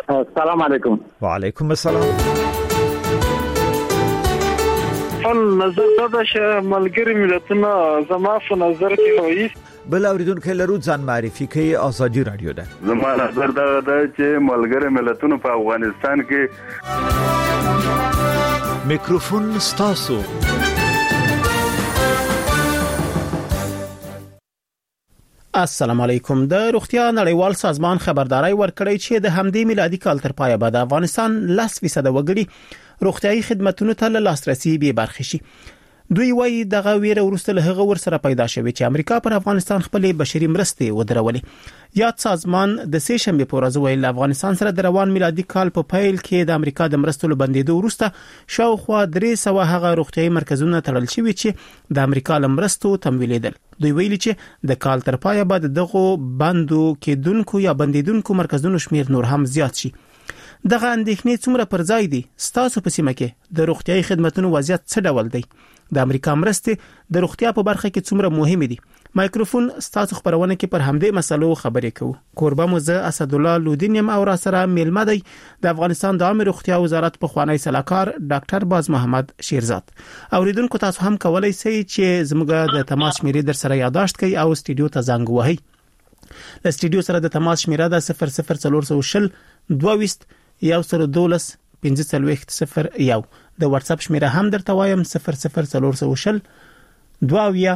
السلام علیکم. وعلیکم السلام. فل نظر دا چې ملګری ملتونه زما په نظر کې وایي بل اوریدونکو لرو ځان معرفي کوي. ازادي رادیو ده. زما نظر دا چې ملګری ملتونه په افغانستان کې میکروفون ستاسو. السلام علیکم. د روغتیا نړیوال سازمان خبرداري ورکړی چې د همدې میلادي کال تر پایه به د افغانستان 10% وګړي روغتیايي خدماتو ته لاسرسي به برخه شي. دوی وایي دغه ویره ورسته له هغه ورسره پیدا شوی چې امریکا پر افغانستان خپل بشري مرستې ودرولې. یاد سازمان د سه شنبه په ورځ ویل افغانستان سره د روان میلادي کال په پیل کې د امریکا د مرستو بندیدو وروسته شاوخوا 300 هغه روغتیايي مرکزونه تړل شوي چې د امریکا لمرستو تمویلېدل. دوی ویلي چې د کال تر پایه به دغه بندو کېدونکو یا بندیدونکو مرکزونو شمیر نور هم زیات شي. دغه اندېښنې څومره پر ځای دي؟ ستاسو په سیمه کې د روغتیايي خدماتو وضعیت څه ډول دی؟ د امریکا مرستې د روغتیا په برخه کې څومره مهمه دي؟ مایکروفون ستاسو خبرونه کې پر همدې مسلو خبرې کوو. کوربه مو زه اسد الله لودینیم او را سره میلمه دی د افغانستان د عامه روغتیا وزارت په خوانی صلاحکار ډاکټر باز محمد شیرزاد. اوریدونکو تاسو هم کولای شئ چې زموږ د تماس شمیرې در سره یاداشت کړئ او استودیو ته زنګ ووهئ. د استودیو سره د تماس شمیره د 00420 22 112 1501. د واتس اپ شمیره هم درته وایم 00420 22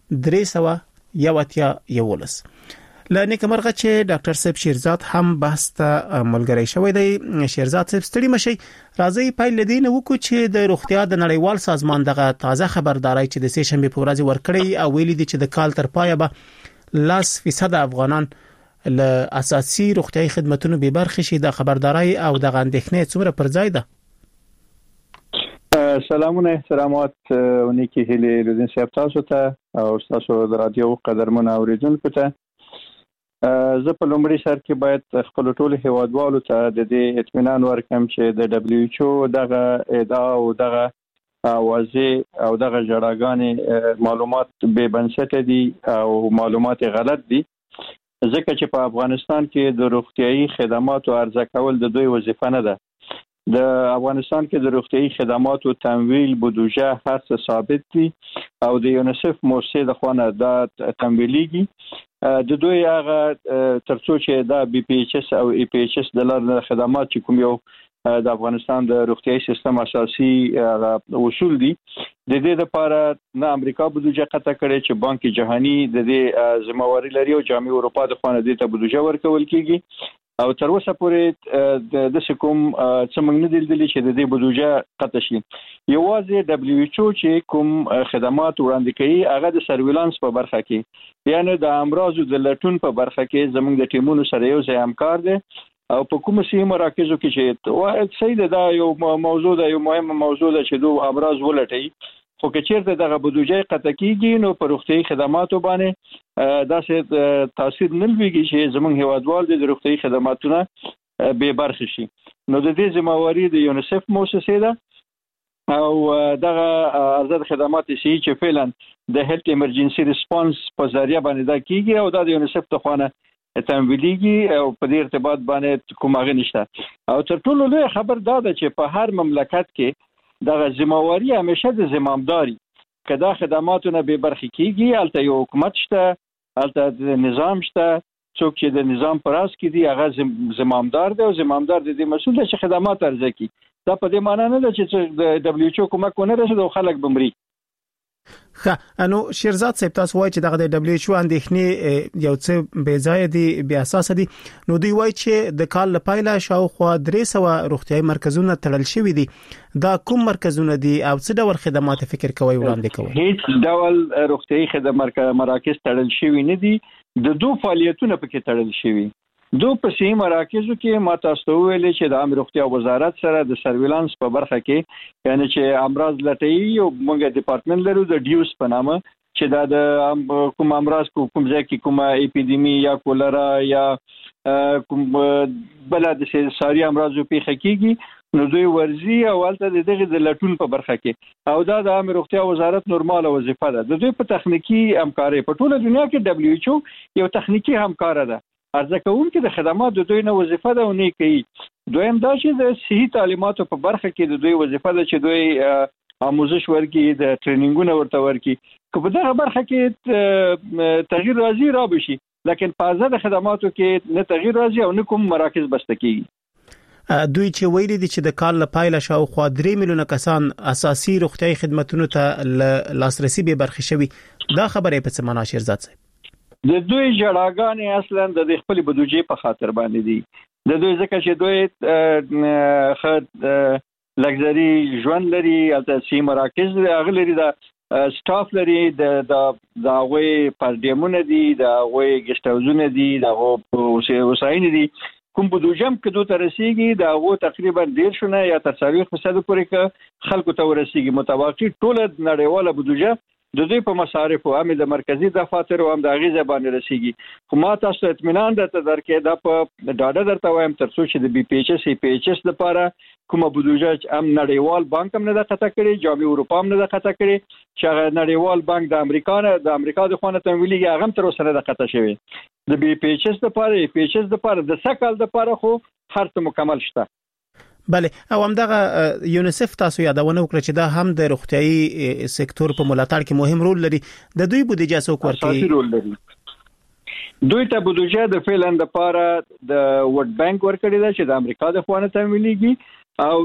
311. لنه کومرغه چې ډاکټر صاحب شیرزاد هم بحث ته ملګری شوی دی. شیرزاد صاحب ستړي مشي. راځي پایل دین وکړو چې د روغتیا د نړیوال سازمان دغه تازه خبرداري چې د سه شنبه په ورځ ورکړی او ویلي دي چې د کال تر پایه به 10% افغانان له اساسي روغتیايي خدماتو به برخه شي. د خبرداري او د اندېښنې څومره پر ځای ده؟ سلامونه احترامات ونیکی هلي لودین صاحب تاسو ته او تاسو د رادیو قدرمن اوریدونکو ته. زه په لومړي سر کې باید خپل ټول هیوادوالو ته د دې اطمینان ورکړم چې د WHO دغه ادعا او دغه اوازې او دغه جړاګانې معلومات به بنسټ دي او معلومات غلط دي، ځکه چې په افغانستان کې د روغتيایي خدماتو عرضه کول د دوی وظیفه نه ده. د افغانستان کې د روغتيایي خدماتو تمویل بودجه هر څه ثابت دي او د یونیسف مؤسسه د خوانه د تمویلېږي. د دوی هغه ترڅو چې دا بي پی ایچ اس او ای پی ایچ اس د لارې خدمات چې کوم یو د افغانستان د روغتيایي سیستم اساسي اصول دي، د دې لپاره نه امریکا بودجه قطع کړي چې بانک جهانی د دې ذمہواری لري او جامعه اروپا د خوانه د ته بودجه ورکول کیږي او تر اوسه پورې د کوم څمنګ نه دي چې د دې بودجه قطع شي. یوازې WHO چې کوم خدمات وړاندې کوي هغه د سرویلانس په برخه کې، یعنی د امراضو د لټون په برخه کې زموږ د ټیمونو سره یو ځای همکار دي او په کوم سیمه مراکزو کې چې واحد سید دا یو موضوع ده، یو مهمه موضوع ده چې دوه امراض ولټي، خو که چیرته دغه بودجه قطع کیږي نو پر روغتيایي خدماتو باندې داسې تاثیر نه لويږي چې زموږ هیوادوال د روغتيایي خدماتونه به برخه شي. نو د دې ذمہواری د یونیسف مؤسسه ده او دغه ارزد خدمات چې فعلا د هیلث ایمرجنسي ریسپانس په ذریعہ باندې دا کیږي او د یونیسف ته خوانه تمویلېږي او په دې ارتباط باندې کومه نشته. او تر ټولو لوی خبر دا ده چې په هر مملکت کې دغه ذمہواری همیشه د زمامداري کدا خدماتونه به برخه کیږي، البته یو حکومت شته، البته د نظام شته، څوک چې د نظام پراس کې دی هغه زمامدار دی او زمامدار د دې مسؤل دی چې خدمات ارزه کی. دا په دې معنی نه ده چې د WHO کومک ونه رسېد او خلک بمري. انو شیرزاد صاحب تاسو وایي چې دغه د WHO اندېښنې یو څه بې ځای دي، بې اساس دي. نو دوی وایي چې د کال لپاره شاوخوا 300 روغتيایي مرکزونه تړل شوي دي. دا کوم مرکزونه دي او څه ډول خدمات فکر کوي وړاندې کوي؟ هیڅ ډول روغتيایي خدمات مراکز تړل شوي نه دي. د دوه فعالیتونه پکې تړل شوي. دو په سیمه مراکزو کې ما تاسو ویلې چې د عامه روغتیا وزارت سره د سرویلانس په برخه کې، یعنی چې امراض لټي او موږ ډپارټمنټ لرو د ډیوس په نامه چې دا د کوم امراض کوم ځای کې کومه اپیډیمي یا کولرا یا کوم بل د ساري امراضو پیښه کیږي، نو دوی ورزي او البته دغه د لټون په برخه کې او دا د عامه روغتیا وزارت نورماله وظیفه ده. د دوی په تخنیکی همکاري په ټوله دنیا کې WHO یو تخنیکی همکار ده. ارزه کوونکې د خدمات د دوی نه وظیفه ده او نه کوي. دویم دا چې د صحي تعلیماتو په برخه کې د دوی وظیفه ده چې دوی آموزش ورکړي، د ټریننګونه ورته ورکړي. که په دغه برخه کې تغییر راځي را بشي، لکن په آزاد خدماتو کې نه تغییر راځي او نه کوم مراکز بسته کیږي. دوی چې ویلي دي چې د کال لپاره شاوخوا 3 میلیونه کسان اساسي روغتيایي خدماتو ته لاسرسي به برخه شوي، دا خبره په څه معنا شیرزاد صاحب؟ د دوی جړاګانې اصلا د خپل بودجې په خاطر باندې دي. د دوی ځکه چې دوی خد لګزري ژوند لري، البته سي مراکز اغلري د سټاف لري، د غوي پردیمونه دي، د غوي گیسټ هاوسونه دي، د غو وسایل دي. کوم بودجم کې دوه ترسيږي د غو تقریبا 1.5 یا تر 40% پورې ک خلکو ته ورسیږي. متوقع ټول نړیواله بودجه د دوی په مصارف او هم د مرکزی دفاتر او هم د غیزه باندې رسیږي. خو ما تاسو اطمینان درته درکې دا په ډاډه درته وایم تر څو چې د بي پی ایچ اس پی ایچ اس لپاره کومه بودجه هم نړیوال بانک هم نه د خطا کړي، جامع اروپا هم نه د خطا کړي، چې نړیوال بانک د امریکا د خونه تمویلي هغه تر اوسه نه د خطا شوی. د بي پی ایچ اس لپاره پی ایچ اس لپاره د سکل لپاره خو هر څه مکمل شته. بله، او همدغه یونیسف تاسو یادونه وکړه چې دا هم د روغتيایي سکتور په ملاتړ کې مهم رول لري. د دوی بودجه څوک ورکوي؟ اساسي رول لري. دوی ته بودجه د فعلن لپاره د ورلد بانک ورکړي ده چې د امریکا د خوانه تمویليږي، او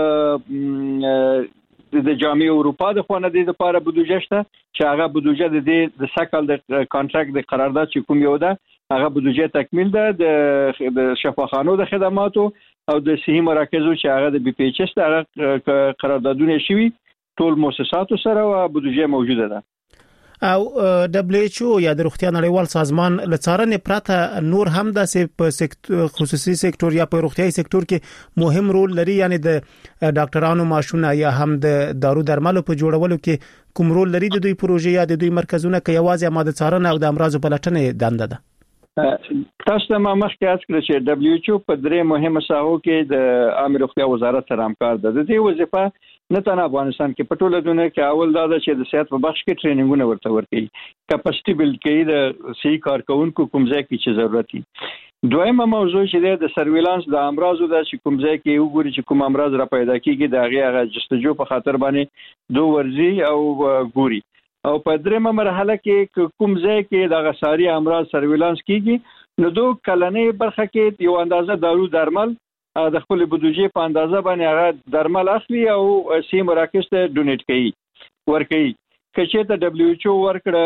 د جامع اروپا د خوانه د لپاره بودجه شته چې هغه بودجه د سکل د کانټراکټ د قرارداد چې کوم یو ده هغه بودجه تکمیل ده د شفاخانو د خدماتو او د صحي مراکزو چې هغه د بي پی ایچ اس ته قراردادونه شوي ټول مؤسساتو سره او بودجه موجوده ده. او دبليو ایچ او یا د روغتیا نړیوال سازمان لڅارنې پراته نور هم د خصوصي سکتور یا په روغتيایي سکتور کې مهم رول لري، یعنی د ډاکټرانو معاشونه یا هم د دارو درملو په جوړولو کې کوم رول لري د دوی پروژې یا د دوی مرکزونه کې یوازې ماده څارنه او د امراضو پلټنې دنده ده؟ تاسو ما مخکې اس کړ چې دبليو ایچ او په درې مهمه ساحو کې د عامه روغتیا وزارت سره همکار ده. د دې وظیفه نه تنه افغانستان کې په ټوله دنیا کې اول دا ده چې د صحت په بخش کې ټریننګونه ورته ورکړي، کپاسټي بلډ کوي د صحي کارکونکو کوم ځای کې چې ضرورت وي. دویمه موضوع چې د سرویلانس د امراضو د چې کوم ځای کې وګوري چې کوم امراض را پیدا کیږي د هغه جستجو په خاطر باندې دوه ورزي او ګوري. او په دریمه مرحله کې کوم ځای کې د غساري امراض سرویلانس کیږي نو دوه کلنې برخه کې یو اندازه دارو درمل د خپل بودجې په اندازه باندې هغه درمل اخلي او سی مراکز ته ډونیټ کوي ورکوي. کچې ته دبليو ایچ او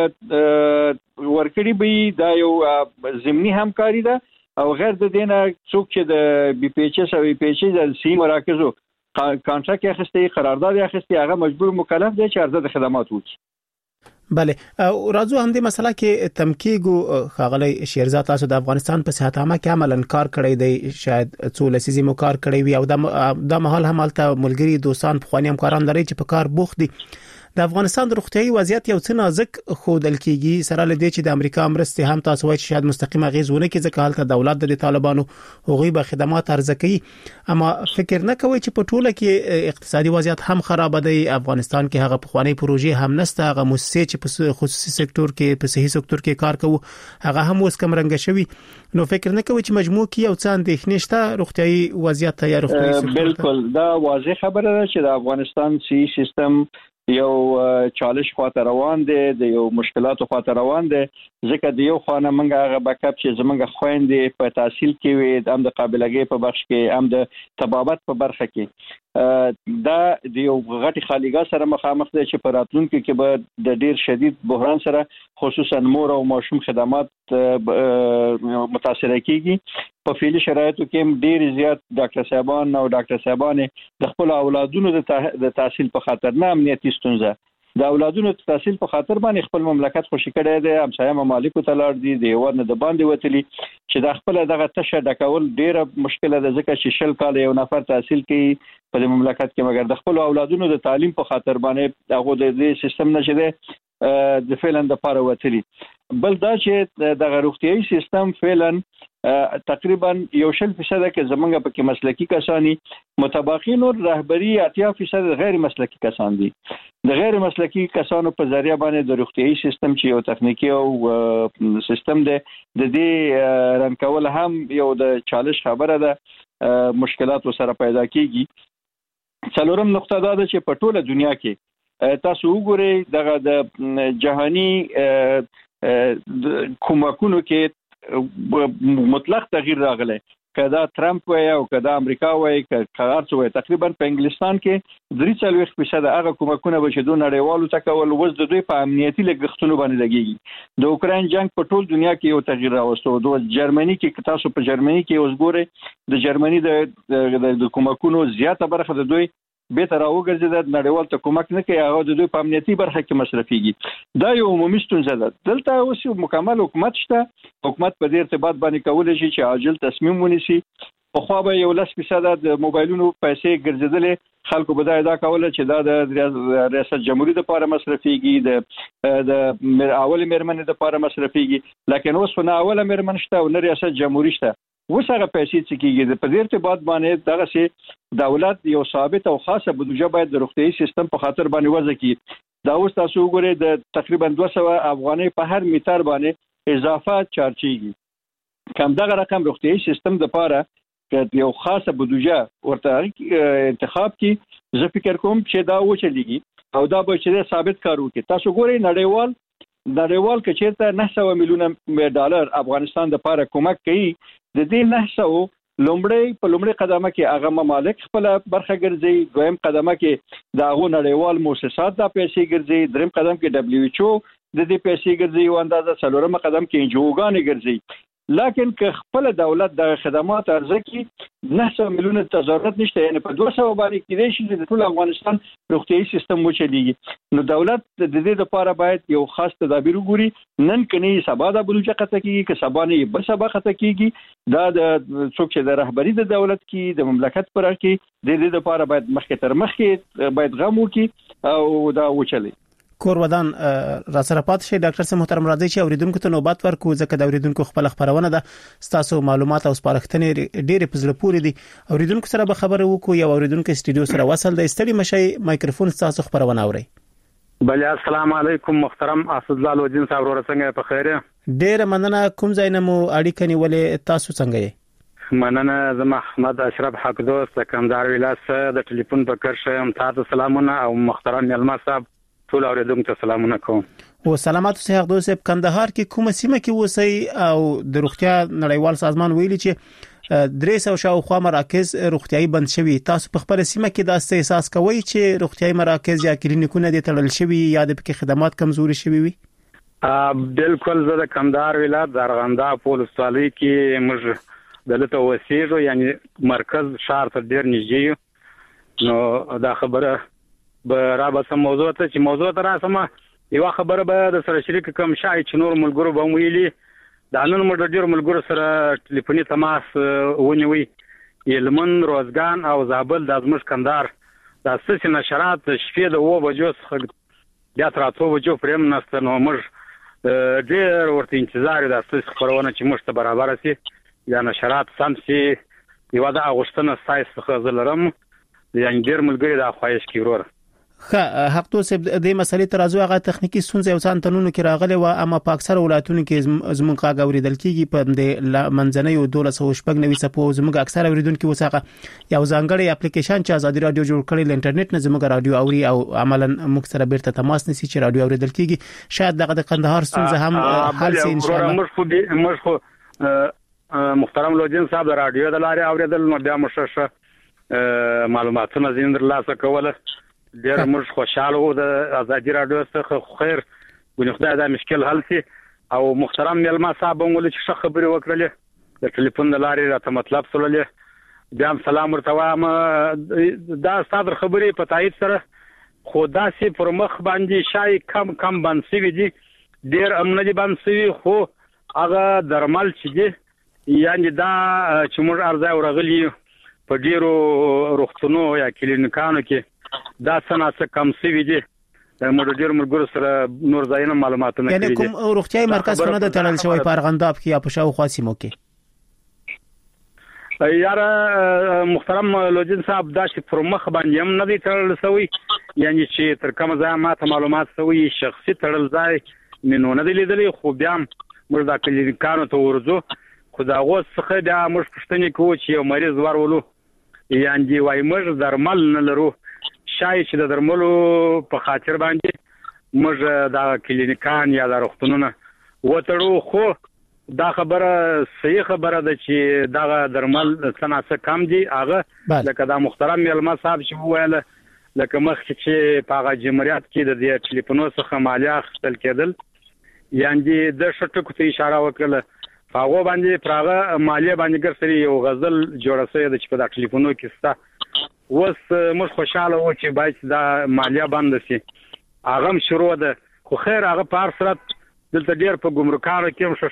ورکړي به دا یو ضمني همکاري ده او غیر د دینه څوک چې د بي پی ایچ اس او پی ایچ اس د سی مراکزو کانټراکټ اخیستي قرارداد اخیستي هغه مجبور مکلف دی چې ارزه خدمات وکړي. بله، راځو هم د مسله کې تمکیګو خاغلی شیرزاد تاسو د افغانستان په صحت عامه کې عملاً کار کړی دی، شاید څو لسیزې مو کار کړی وي او د مهال هم البته ملګری دوستان پخوانی همکاران لري چې په کار بوخت دي. د افغانستان د روغتيایي وضعیت یو څه نازک خودل کیږي سره لدې چې د امریکا مرستې هم تاسو وایي چې شاید مستقیمه غیزونه کې ځکه حالت دولت د طالبانو هغوی به خدمات ارزه کوي، اما فکر نه کوي چې په ټوله کې اقتصادي وضعیت هم خراب دی. افغانستان کې هغه پخوانی پروژې هم نشته، هغه مؤسسې چې په خصوصي سکتور کې په صحي سکتور کې کار کوي هغه هم اوس کم رنګ شوی. نو فکر نه کوي چې مجموع کې یو څه اندېښنې شته روغتيایي وضعیت ته یا روغتيایي سکتور؟ بالکل دا واضح خبره ده چې د افغانستان صحي سیستم یو چالش خاطر روان دي، د یو مشکلاتو خاطر روان دي، ځکه د یو خانه منګه هغه بکاپ چې زمونږ خويندې په تحصیل کې وي، هم د قابلګۍ په بخش کې، هم د طبابت په برخه کې دا د یو غټي خالیګا سره مخامخ دي چې په راتلونکو کې به د ډیر شدید بحران سره خصوصا مور او ماشوم خدمات متاثر کیږي. په فعلي شرایطو کې ډیر زیات ډاکټر صاحبان او ډاکټر صاحبانې د خپل اولادونو د تحصیل په خاطر نه امنیتي ستونزه د اولادونو د تحصیل په خاطر باندې خپل مملکت خوشی کړی دی، همسایه ممالکو ته لاړ دي، د یو نه د باندې وتلی چې د خپل دغه تشه ډکول ډیره مشکله ده، ځکه چې 20 کال یو نفر تحصیل کوي په مملکت کې، مګر د خپل اولادونو د تعلیم په خاطر باندې هغه د دې سیستم نشي د فعلا د پاره وتلی. بل دا چې د روغتيایي سیستم فعلا تقریبا 1% کې زمونږ پکې مسلکی کسانی متباقین او رهبری 80% غیر مسلکی کسان دي. د غیر مسلکی کسانو په ذریعہ باندې د روغتيایي سیستم چې یو تخنیکی او سیستم دی د دې رن کول هم یو د چالش خبره ده، مشکلات سره پیدا کیږي. څلورم نقطه دا ده چې په ټوله دنیا کې تاسو وګورئ دغه د جهانی کومکونو کې مطلق تغییر راغلی، کدا ترامپ وای او کدا امریکا وای کارڅ وای. تقریبا په انګلستان کې 43% هغه کومکونه به چې دوه نړیوالو ته کول وز د دوی په امنیتي لګښتونو باندې لګیږي. د اوکراین جنگ په ټول دنیا کې یو تغییر راوستو. د جرمني کې تاسو په جرمني کې اوس ګورئ د جرمني د کومکونو زیاته برخه د دوی به تر اوګرځي د نړیوال ته کومک نه کوي، هغه د دوی په امنیتي برخه کې مصرفيږي. دا یو عمومي ستونزه ده. دلته اوس مکمل حکومت شته، حکومت په دې ارتباط باندې کولای شي چې عاجل تصمیم ونیسي. په خو به یو 10% د موبایلونو پیسې ګرځیدلې، خلکو به دا کوله چې دا د ریاست جمهوریت لپاره مصرفيږي، د اول مرمنې لپاره مصرفيږي، لکه اوس نه اوله مرمن شته او نه ریاست جمهوریت شته. وسره پیسې چې کیږي په دې ارتباط باندې دغه شی دولت یو ثابت او خاصه بودجه باید د روغتيایي سیستم په خاطر باندې وضع کړي. دا اوس تاسو وګورئ د تقریبا 200 افغانۍ په هر میټر باندې اضافه چارجيږي. کم دغه رقم روغتيایي سیستم د لپاره چې یو خاصه بودجه ورته انتخاب کړي، زه فکر کوم چې دا وچلېږي او دا به چې ثابت کار وکړي. تاسو ګورئ نړیوال کې چیرته 900 میلیونه ډالر افغانستان د لپاره کومک کوي. د دې 900 لومړی قدمه کې هغه ممالک خپل برخه ګرځي، دویم قدمه کې د هغو نړیوال مؤسسات د پیسې ګرځي، دریم قدم کې WHO د دې پیسې ګرځي او اندازه څلورم قدم کې NGO-ګانې ګرځي. لیکن که خپل دولت د خدمات ارزکي 900 میلیونه ضرورت نشته، یعنی په 200 باندې کې دي چې ټول افغانستان روغتيایي سیستم وچلېږي. نو دولت د دې لپاره باید یو خاص تدابیر وګوري. نن کني سبا د بلوچ قطه کېږي که سبا نه بل سبا قطه کېږي. دا د څوک چې د رهبری د دولت کې د مملکت پر کې د دې لپاره باید مخکې تر مخکې باید غم وکړي او دا وچلي. کور ودان را سره پات شي. ډاکټر سم محترم راځي چې اوریدونکو ته نوبت ورکو، ځکه د اوریدونکو خپل خبرونه ده، تاسو معلومات او سپارښتنې ډېرې په زړه پورې دي. اوریدونکو سره به خبرې وکړو. یو اوریدونکو استودیو سره وصل د استړي مشي مایکروفون تاسو خبرونه اوري. بله السلام علیکم محترم اسد الله لودین صاحب، ورڅنګه په خیره؟ ډېر مننه. کوم ځای نه مو اړیکه نیولې، تاسو څنګه یې؟ مننه. زه محمد اشرف حق دوست د کندهار ولایت د ټلیفون په کرښه تاسو سلامونه او محترم ملما صاحب ټول اوریدونکو ته سلامونه کوم. او سلامات اوسئ. حق دوست کندهار کې کومه سیمه کې اوسئ او د روغتیا نړیوال سازمان ویلي چې 300 شاوخوا مراکز روغتيایي بند شوي. تاسو په خپل سیمه کې دا احساس کوئ چې روغتيایي مراکز یا کلینیکونه د تړل شوي یا د پکې خدمات کمزوري شوي وي؟ بالکل. زه د کندهار ولایت زرغنده پولسوالۍ کې موږ دلته اوسېږو، یعنی مرکز شهر ته ډېر نږدې یو. نو دا خبره به را به موضوع ته چې موضوع ته راسمه یو خبره به د سره شریک کوم شای چې نور ملګرو به ویلي. دا نن موږ ډېر ملګرو سره ټلیفوني تماس ونیوي. یلمن، روزګان او زابل د زموږ کندهار د اساسي نشرات شپې د 2 بجو څخه بیا تر 8 بجو پرېم نسته. نو موږ ډېر ورته انتظار د اساسي خبرونه چې موږ ته برابر شي یا نشرات سم شي. یو د اغوستنه سایس څخه زلرم، یعنی ډېر ملګری د خواهش کی ورور. حق تو سب د مسلې ترازو هغه تخنیکی ستونزې او ځان تنونو کې راغلي و، اما په اکثر ولایتونو کې زمونږ کاغ اوریدل کیږي. په د منځنۍ 1290 سپو زمونږ اکثر اوریدونکو وساقه یو ځانګړی اپلیکیشن چې ازادي رادیو جوړ کړی ل انټرنیټ نه زمونږ رادیو اوري او عملاً موږ سره بیرته تماس نسی چې رادیو اوریدل کیږي. شاید دغه د کندهار ستونزه هم حل شي ان شاء الله. موږ محترم لودین صاحب د رادیو د لارې اوریدل نو بیا مششه معلوماتونه زیندر لاسه کوله. ډېر موږ خوشاله وو د ازادي رادیو څخه. خیر ګونې خدای دا مشکل حل شي. او محترم ملما صاحب هم ولې چې خبرې وکړلې د ټلیفون د لارې راته مطلب سوللې، بیا هم سلام ورته وایم. دا ستاسو خبرې په تایید سره خو داسې پر مخ باندې شای کم باندې سوي دي، ډېر امن دي باندې سوي، خو هغه درمل چې دي یعنی دا چې موږ ارزای ورغلي په ډېرو روغتونو یا کلینیکانو کې دا څنګه کم سوي دي. موږ ډېر ملګرو سره نور ځایونه معلوماتونه کړي. یعنی کوم روغتيایي مرکز نه د تړل شوی په ارغنداب کې یا په شاوخوا سیمو کې؟ یاره محترم لوجین صاحب دا چې پر مخ باندې هم نه دی تړل شوی یعنی چې تر کومه ځای ماته معلومات شوی شخصي تړل ځای منو نه دی لیدلی خو بیا موږ د کلینیکانو ته ورځو خو دا اوس څخه بیا موږ پوښتنه کوو چې یو مریض ورولو یعنی وای موږ درمل نه لرو شاید چې د درملو په خاطر باندې موږ د کلینیکان یا د روغتونونو وتړو خو دا خبره صحیح خبره ده چې دا درمل څنګه کم دي هغه لکه دا محترم ملما صاحب چې ویل لکه مخکې چې په هغه جمهوریت کې د دې ټلیفونو څخه مالیه اخیستل کېدل یعنی د شټکو ته اشاره وکړه هغه باندې پراغه مالیه باندې ګرځري یو غزل جوړه شوی د چې په د ټلیفونو کې ستا وس موږ خوشاله و چې باید دا مالیه بند شي هغه شروع ده خو خیر هغه په هر صورت دلته ډیر په ګمرکانو کې هم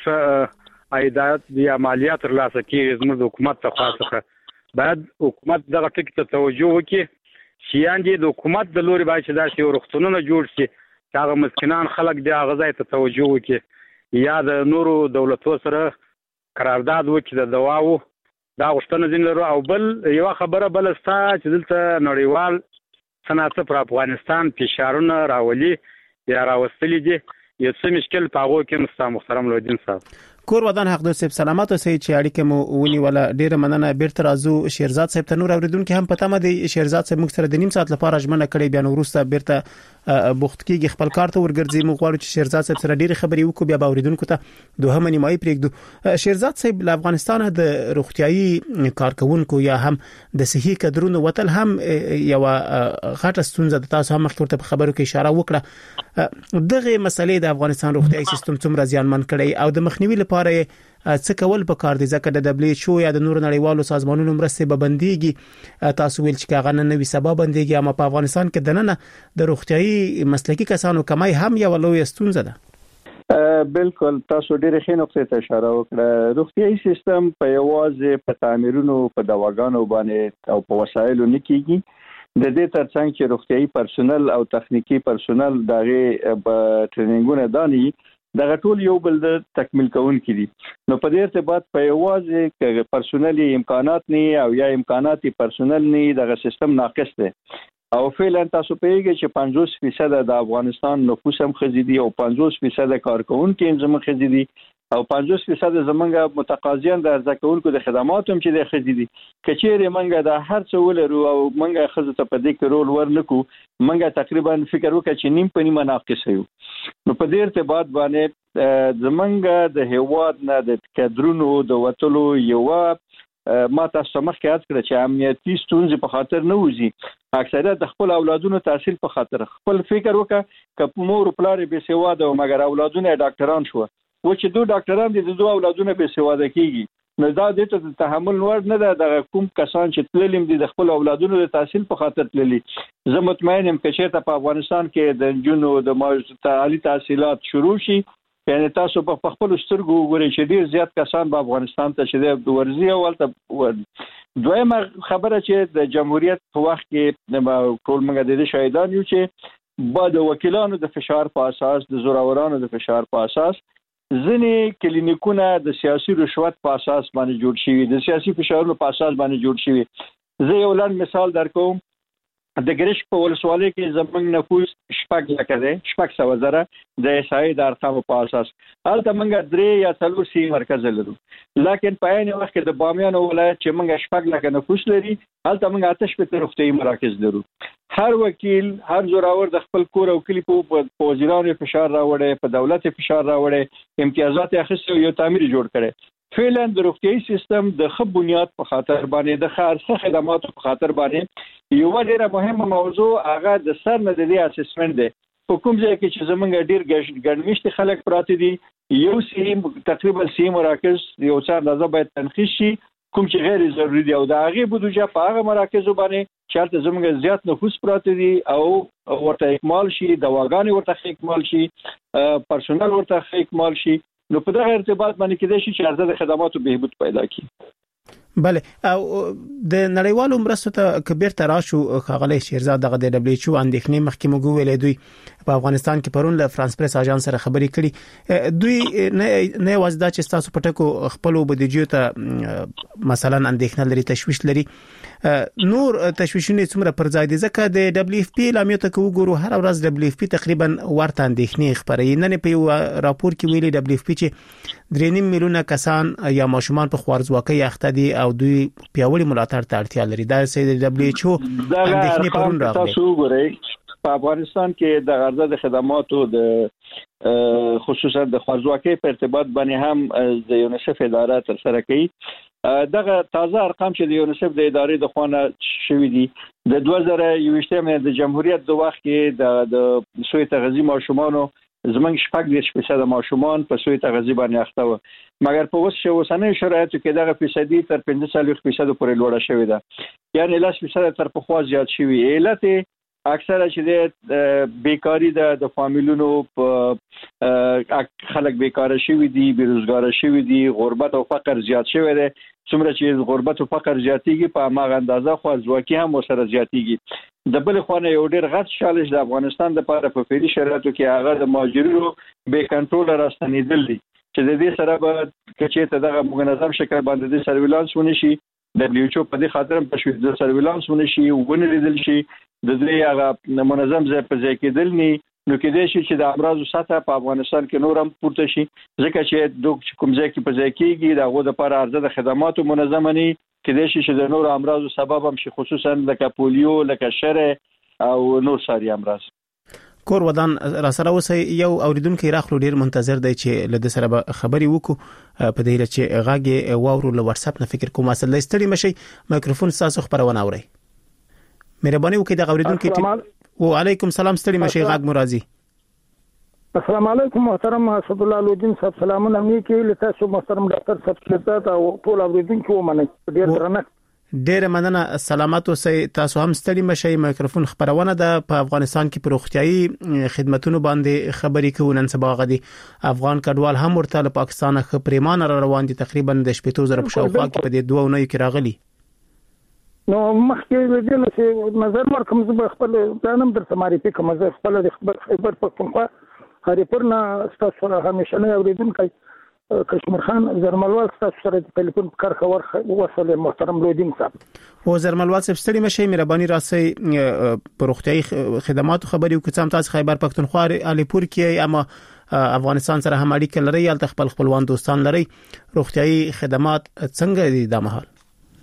شې عایدات یا مالیات ترلاسه کیږي زموږ د حکومت ته خاصه باید حکومت دغه ټکي ته توجه وکړي چې یاندې د حکومت د لوري باید چې داسې وروختونه جوړ شي چې هغه مسکینان خلک دی هغه ځای ته توجه وکړي یا د نورو دولتو سره قرارداد وکړي د دواو دا غوښتنه ځین لرو او بل یو خبره بل ستا چې دلته نړیوال صنعت پر افغانستان فشارونه راولي یا راوستلي دي یو څه مشکل پاغو کې محترم لوجین صاحب کور ودان حق دوست سلامات او سید چې اړیکه مو ونی ولا ډیره مننه بیرته راځو شیرزاد صاحب ته نور اوریدونکو هم پته مده شیرزاد صاحب موږ سره د نیم ساعت لپاره ژمنه کړې بیا وروسته بیرته بوخت کېږي خپل کار ته ورګرځي موږ غواړو چې شیرزاد صاحب سره ډیره خبرې وکړو بیا به اوریدونکو ته دوه نیمایي پرېږدو شیرزاد صاحب له افغانستان د روغتيایي کارکونکو یا هم د صحي کډرونو وتل هم یو غټه ستونزه د تاسو هم مخکې ته خبرو کې اشاره وکړه دغه مسلې د افغانستان روغتيایي سیستم څومره زیانمن کړي او د مخنیوي لپاره څه کول په کار دي ځکه د WHO یا د نور نړیوالو سازمانونو مرسته به بنديږي تاسو ویل چې کاغه نوې سبب بنديږي اما په افغانستان کې دننه د روغتيایي مسلکي کسانو کمای هم یو لوی ستونزه ده بالکل تاسو ډېر ښه نقطې ته اشاره وکړه روغتيایي سیستم په یوازې په تعمیرونو په دواګانو باندې او په وسایلو نه کیږي د دې ترڅنګ چې روغتيایي پرسونل او تخنیکی پرسونل دغه په ټریننګونه داني دغه ټول یو بل د تکمیل کوونکي دي نو په دې ارتباط په یوازې کې پرسونلي امکانات نه او یا امکاناتي پرسونل نه دغه سیستم ناقص دی او فعلا تاسو پیږئ چې 50% د افغانستان نفوس هم خزيدي او 50% کارکونکو هم زموږ خزيدي او 50% زمونږ متقاضیان د ارزه کولو د خدماتو هم چې د خزيدي کچېره منګه د هر څه ولرو او منګه خزه ته په دې کې رول ورنکو منګه تقریبا فکر وکړه چې نیم په نیمه ناقص یو نو په دې ارتباط باندې زمونږ د هیواد نه د کډرونو د وټلو یو ما تاسو مخکې یاد کړ چې امنیتي ستونزې په خاطر نه وځي اکثریت د خپل اولادونو تحصیل په خاطر خپل فکر وکړه ک مور پلار به سواده او مګر اولادونه ډاکټران شو و چې دوه ډاکټران دي دوه اولادونه به سواده کیږي نو دا د ته تحمل نور نه ده د کوم کسان چې تللیم دي د خپل اولادونو د تحصیل په خاطر تللي زه مطمئن یم چې چېرته په افغانستان کې د جنو د عالی تحصیلات شروع شي یعنی تاسو په خپل سترګو وګورئ چې ډیر زیات کسان په افغانستان ته چې د ورزي او ولته دویمه خبره چې د جمهوریت په وخت کې ټول موږ د دې شاهدان یو چې بعد وکیلانو د فشار په اساس د زورورانو د فشار په اساس ځینې کلینیکونه د سیاسي رشوت په اساس باندې جوړ شوي د سیاسي فشارونو په اساس باندې جوړ شوي زه یو لاند مثال درکوم د ګریشک په ولسوالۍ کې زمونږ نفوس 6 لکه دی 600,000 د احصایې د ارقامو په اساس هلته موږ 3 یا 4 سی مرکز لرو لکه په عین وخت کې د بامیان ولایت چې موږ 6 لکه نفوس لري هلته موږ 8 روغتیایي مراکز لرو هر وکیل هر زوراور د خپل کور او کلی په وزیرانو فشار راوړي په دولت فشار راوړي امتیازات اخیستي یو تعمیر جوړ کړي فعلا د روغتيایي سیستم د ښه بنیاد په خاطر باندې د ښه خدماتو په خاطر باندې یو ډیره مهمه موضوع هغه د سر نه د اسسمنت دی په کوم ځای کې چې زمونږ ډیر ګڼمشت خلک پراته دي یو سیم تقریبا سیم مراکز یو څار اندازه باید تنخیص شي کوم چې غیر ضروري دي او د هغه بودجه په هغه مراکزو باندې چې زمونږ زیات نفوس پراته دي او ورته اکمال شي دواګانې ورته اکمال شي پرسونل ورته اکمال شي نو په دغه ارتباط باندې کېدای شي چې ارزه د خدماتو بهبود پیدا کړي بله او د نړیوالو مرستو ته کبیر تراشو خغلی شیرزاد دغه د WHO اندېښنې مخکې موږ ویلې دوی په افغانستان کې پرون له فرانس پریس اژانس سره خبري کړي دوی نه وځدا چې تاسو پټکو خپل بودیجې ته مثلا اندېښنه لري تشويش لري نور تشويشونه څومره پر ځای دي ځکه د دبليو اف پی لامیو ته وګورو هر ورځ دبليو اف پی تقریبا ورته اندېښنې خبري نن په راپور کې ویلي دبليو اف پی چې 3.5 میلیونه کسان یا ماشومان په خوارځواکۍ اخته دي او دوی پیاوړي ملاتړ ته اړتیا لري دا سید دبليو ایچ او اندېښنې پرون راغلي په افغانستان کې د غرضه د خدماتو د خصوصا د خوارځواکۍ په ارتباط باندې هم د یونیسف اداره تر سره کوي دغه تازه ارقام چې د یونیسف د ادارې د خوانه شوې دي د 2021 د جمهوریت د وخت کې د سوی تغذیه ماشومانو زمنګ شپږ 10% ماشومان په سوی تغذیه باندې اخته و مګر په اوسنۍ شرایطو کې دغه فیصدي تر 45% پورې لوړه شوې ده یعنی 10% تر پخوا زیات شوی علت اکثره چې د بیکاری د فامیلونو په خلک بیکاره شوی دي بیروزګار شوی دي غربت او فقر زیات شوی دی څومره چې غربت او فقر زیاتیږي په هغه اندازه خوارځواکي هم سره زیاتیږي د بل خوانه یو ډیر غټ چالش د افغانستان لپاره په فعلي شرایطو کې هغه د مهاجرینو بې کنټرول راستنیدل دي چې د دې سره به کچې ته دغه منظم شکل باندې د سرویلانس ونشي دبليو ایچ او په دې خاطر په شوې د سرویلانس ونشي ونلیدل شي د دې هغه منظم ځای په ځای کې دلني نو کې دې شي چې د امراض سطح په افغانستان کې نورم پورته شي ځکه چې د کوم ځای کې په ځای کېږي دغه د پر ارزه د خدماتو منظمني کې دې شي چې د نور امراض سبب هم شي خصوصا لکه پولیو لکه شره او نور ساري امراض کور ودان را سره اوسه یو اوریدونکو راخلو ډیر منتظر دی چې له د سره خبري وکړو په دې چې غاګي واورو له واتس اپ نه فکر کوم اصل ستړي مشي مایکروفون تاسو خبرونه اوري مهرباني وکړئ د اوریدونکو وعلیکم السلام ستړي مشي غاګ مرادي السلام علیکم محترم اسد الله لودین صاحب سلامونه مې کې لته شو محترم ډاکټر صاحب کېتا او ټول اوریدونکو ومنه ډیر درنه ډیر مننه سلامات اوسئ تاسو هم ستړي مشئ مایکروفون خبرونه ده په افغانستان کې پروختیايي خدماتونو باندې خبري کوي نن سبا غدي افغان کډوال هم ورته له پاکستان څخه پریمان روان دي تقریبا د 70,000 په شاوخوا کې په دې دوه ونې کې راغلي نو مخکې د دې څه نظر ورکوم زه خپل ځانم درته معرفي کوم زه خپل د خبر پښتونخوا هریپورنا تاسو سره همیشه نه اوریدونکو کشمیر خان زرملوال تاسو سره د ټلیفون کار خبر وصل محترم لودین صاحب او زرملوال صاحب ستړي مشي مهرباني راسي پروختیايي خدماتو خبري وکړم تاسو خیبر پښتونخوا علیپور کې اما افغانستان سره هم اړیکه لري یا خپلوان دوستان لري روغتیايي خدمات څنګه دي د محل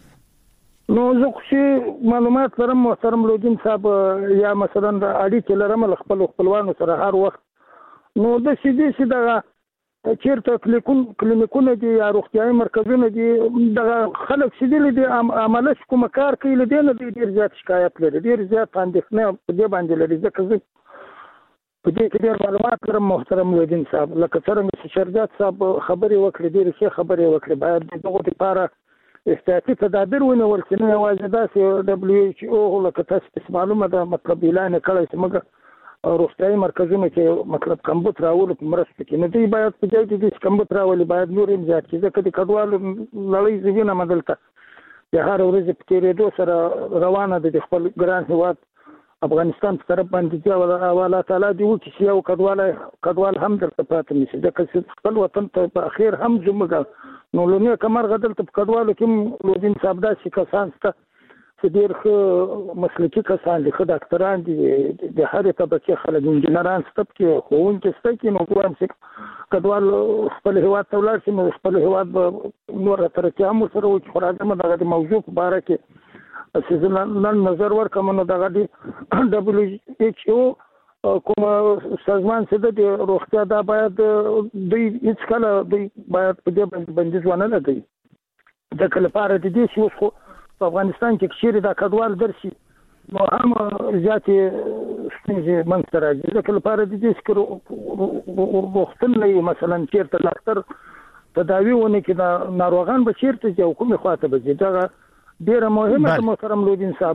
نو زه خو معلومات لرم محترم لودین صاحب یا مثلا اړیکه لرم خپلوانو سره هر وخت نو د سیدي دغه چیرته کلینیکونه دي یا روغتیايي مرکزونه دي دغه خلک سیدي دي عمله کوم کار کوي لدی نه ډیر زیات شکایت لري ډیر زیات اندېښنه په دې باندې لري ځکه زه په دې کې ډیر معلومات لرم محترم لودین صاحب لکه څنګه چې شرجات صاحب خبري وکړي ډیر ښه خبري وکړي باید دغه لپاره احتیاطي تدابیر ونیول شي نه یوازې داسې دبليو ایچ او لکه تاسو معلومه ده مطلب اعلان کړی چې موږ روغتیايي مرکزونه چې مطلب کمبود راول په مرسته کې نه دی باید په ځای کې د کمبود راولي باید نور هم زیات کړي ځکه د کډوالو لړۍ زیونه مدلته د هر ورځ په تیرېدو سره روانه د خپل ګران هیواد افغانستان په طرف باندې او الله تعالی دی چې یو کډوال هم درته پاتې نشي ځکه خپل وطن ته په اخر هم زموږ نو لونه کمر غدل ته کډوالو کې لودین صاحب داسې کسان ته چې ډېر ښه مسلکي کسان دي ښه ډاکټران دي د هرې طبقې خلک انجینران شته پکې ښوونکي شته کې نو وایم چې کډوال خپل هیواد ته ولاړ شي نو خپل هیواد به نوره ترقي هم ورسره وکړي خو راځم دغه د موضوع په باره کې چې زه نن نظر ورکړم نو دغه د دبليو ایچ او کوم سازمان چې د روغتیا دا باید دوی هیڅ کله دوی باید په دې باندې بندیز ونه لګوي ځکه لپاره د دې چې اوس خو په افغانستان کې چیرې دا کډوال درشي نو هم زیاتې ستونزې منځته راځي ځکه لپاره د دې چې روغتون نه مثلا چیرته ډاکټر تداوي ونه کې دا ناروغان به چیرته ځي او کومې خواته به ځي دغه ډېره مهمه ده محترم لودین صاحب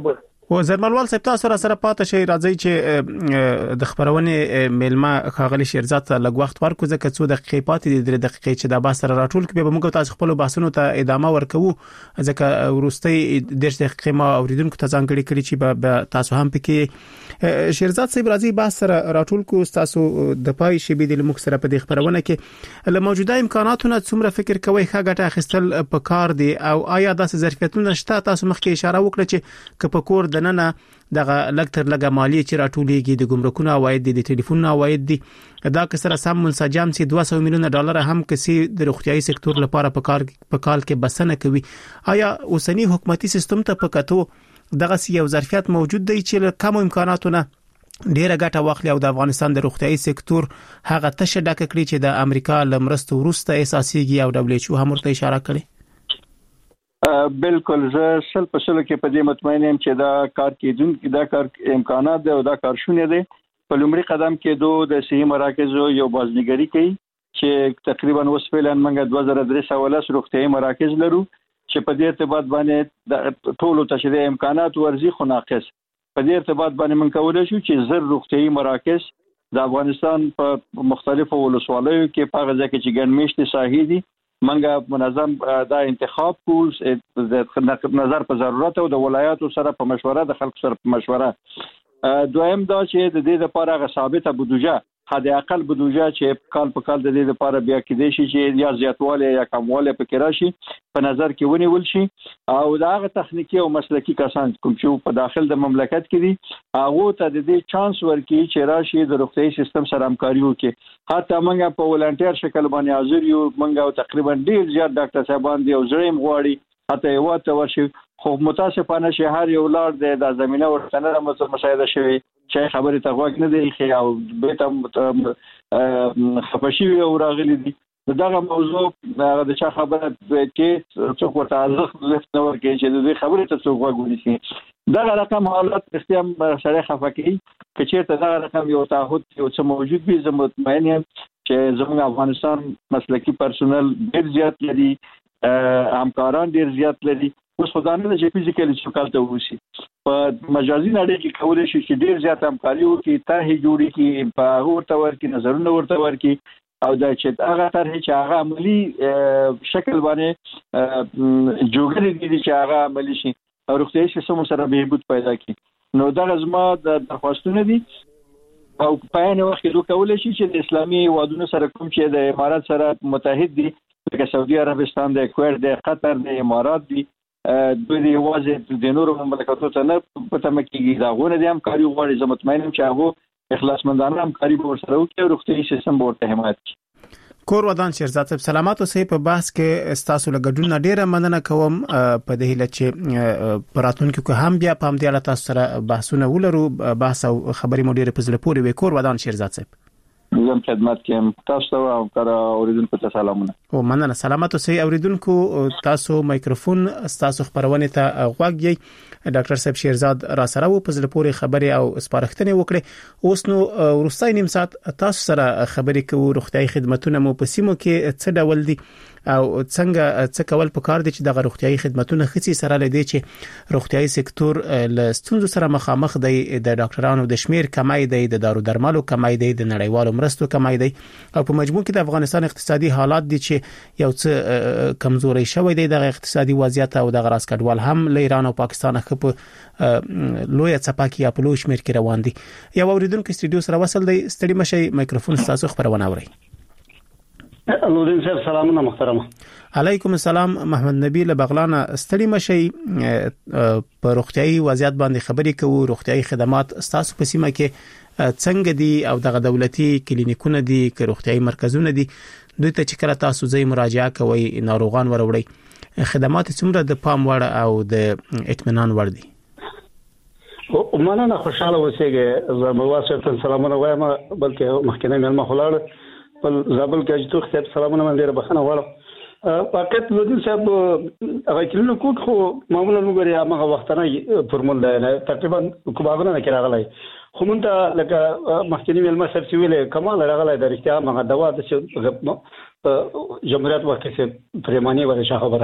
و زرملوال صاحب تاسو سره پاتې شي راځي چې د خبرونه میلمه خاغلی شیرزاد لږ وخت ورکو ځکه څو دقیقې پاتې دي 3 دقیقې چې دا با سره راټول کړي به موږ تاسو خپل بحثونو ته ادامه ورکوو ځکه ورستي 10 دقیقې ما اوریدونکو ته ځانګړي کړي چې به تاسو هم پکې شیرزاد صاحب راځي با سره راټول کو تاسو د پای شی به د موږ سره په دې خبرونه کې له موجوده امکاناتونو څومره فکر کوي ښه ګټه اخیستل په کار دي او آیا داسې ظرفیتونه شته تاسو مخکې اشاره وکړه چې کپکور دنه دغه لکتر لګه مالی چې راټولېږي د ګمرکونو عواید دي د ټلیفون عواید دي دا کسره سم منسجم سي 200 میلیونه ډالر هم کسي د روغتيایي سکتور لپاره په کال کې بسنه کوي آیا اوسنی حکومتي سیستم ته پکاتو دغه یو ظرفیت موجود دی چې کم امکاناتونه ډیره ګټه واخلي او د افغانستان د روغتيایي سکتور هغه تشه ډک کړي چې د امریکا لمرستو ورسته اساسيږي او WHO هم ورته اشاره کړي بالکل زه سل په سل کې په دې مطمئن یم چې دا کار کېدونکو دا کار امکانات دی او دا کار شونه دی په لومړي قدم کې د صحي مراکزو یو بازنګری کوي چې تقریبا وسپیلن منګه 2300 روغتيایي مراکز لرو چې په دې ارتباط باندې د ټولو تشریح امکانات ورزي خو ناقص په دې ارتباط باندې من کولای شو چې زر روغتيایي مراکز د افغانستان په مختلفو ولسوالیو کې په غزا کې چې ګڼمشتي ساحې دي منګه منظم دا انتخاب کول د نظر په ضرورت او د ولایاتو سره په مشوره د خلکو سره په مشوره دویم دا چې د دې لپاره غو ثابته بودجه حد اقل بودجه چې کال په کال د دې لپاره بیا کېدې شي چې یا زیاتواله یا کمواله پکې راشي په نظر کې ونیول شي او دا تخنیکی او مسلکی کسان کوم چې په داخل د مملکت کې دي هغه ته د دې چانس ورکړي چې راشي د روغتيایي سیستم سره همکاري وکړي حتی موږ په ولنټیر شکل باندې حاضر یو موږ تقریبا ډیر زیات ډاکټر صاحبان دي او زړیم غواړي حتی یو ته ورشي خو متاسفانه شهر یو لار د زمينه ورتنه مشاهده شوی چې خبره ته غوږ نه دی خي او به ته خفشي او راغلي دي دغه موضوع د چا خبره کې څوک ورته ارزښت نه ورکوي چې د خبرې ته څوک غوږ ونیسي دغه رقم حالت اختیام سره خفقي چې چیرته دغه رقم یو تعهد یو څه موجود وي زه مطمئن یم چې زموږ افغانستان مسلکی پرسونل ډیر زیات لري همکاران ډیر زیات لري اوس خدانه چې فزیکلی څوکال ته وسی په مجازي نړۍ کې کولای شي چې ډیر زیات همکاري وکړي طرحې جوړي کې په ورته ورکی نظرونه ورته ورکی او دا چې هغه طرحې چې هغه عملی شکل باندې جوړګري دي چې هغه عملی شي او روغتيایي سیستم سره بهبود پیدا کړي نو دا زما د درخواستونه دي او په یوه وخت کې دوی کولای شي چې د اسلامي هیوادونو سره کوم چې د امارات سره متحد دي لکه سعودي عربستان د کویت د قطر د امارات دي دوی واځي د نورو مملکتونو ته نه پته مکیږي دا غوونه دي همکاري غواړي زه مطمئن یم چې هغه اخلاصمندانه همکاري به ورسره وکړي او روغتيایي سیستم به ورته حمایت کړي کور ودان شیرزاد صاحب سلامات اوسئ په بحث کې استاسو لګډون ډیره مننه کوم په دې هله چې پراتونکو که هم بیا پام دی الله تاسو سره بحثونه ولرو بحث او خبري مو ډیره پزله پوري وي کور ودان شیرزاد صاحب زم خدمت کوم تاسو او کار اوریدونکو ته سلامونه او مننه سلامات اوسئ اوریدونکو تاسو مایکروفون تاسو خبرونه ته غوږی ډاکټر صاحب شیرزاد را سره و پزله پوري خبري او سپارښتنه وکړي اوس نو ورستای نیم ساعت تاسو سره خبري کوو روغتيایي خدماتونه مو په سیمو کې څه ډول دي او څنګه کول پکار دي چې د روغتيایي خدماتونه خصي سره لدی چې روغتيایي سکتور له ستونزو سره مخامخ دی د ډاکټرانو د شمیر کمای دی د دارو درملو کمای دی د نړیوالو مرستو کمای دی او په مجموع کې د افغانستان اقتصادي حالات دي چې یو څه کمزوري شوی دی د اقتصادي وضعیت او د غراسکډوال هم له ایران او پاکستان په لوی چپاکی یا په لوی شمیر کې روان دي یو اوریدونکو استودیو سره وصل دی ستړي مشي مایکروفون تاسو خبرونه اوري نورین صاحب سلامونه محترم علیکم السلام محمد نبی له بغلان ستړي مشي په روغتيایي وضعیت باندې خبري کوو روغتيایي خدمات تاسو په سیمه کې څنګه دي او د دولتي کلینیکونه دي که روغتيایي مرکزونه دي دوی ته چې کله تاسو ځای مراجعه کوئ ناروغان وروړي خدمات څومره د پام وړ او د اطمینان وړ دي او مننه خوشاله اوسئ زموږ سلامونه وایم بلکې مخکنه مېلمه خلاړ په زابل کې چې تاسو سلامونه من ډیره بخنه غواړم پاکت لودین صاحب هغه کلینو کوټ خو معمولا موږ هغه وختونه فرمول دی تقریبا کومه نه کراغلای خو مونږ لکه مخکنی مېلمه صاحب چې ویل کمال راغلای د رښتیا هغه دوا د جمهوریت وخت کې پرېمانی ورشه خبره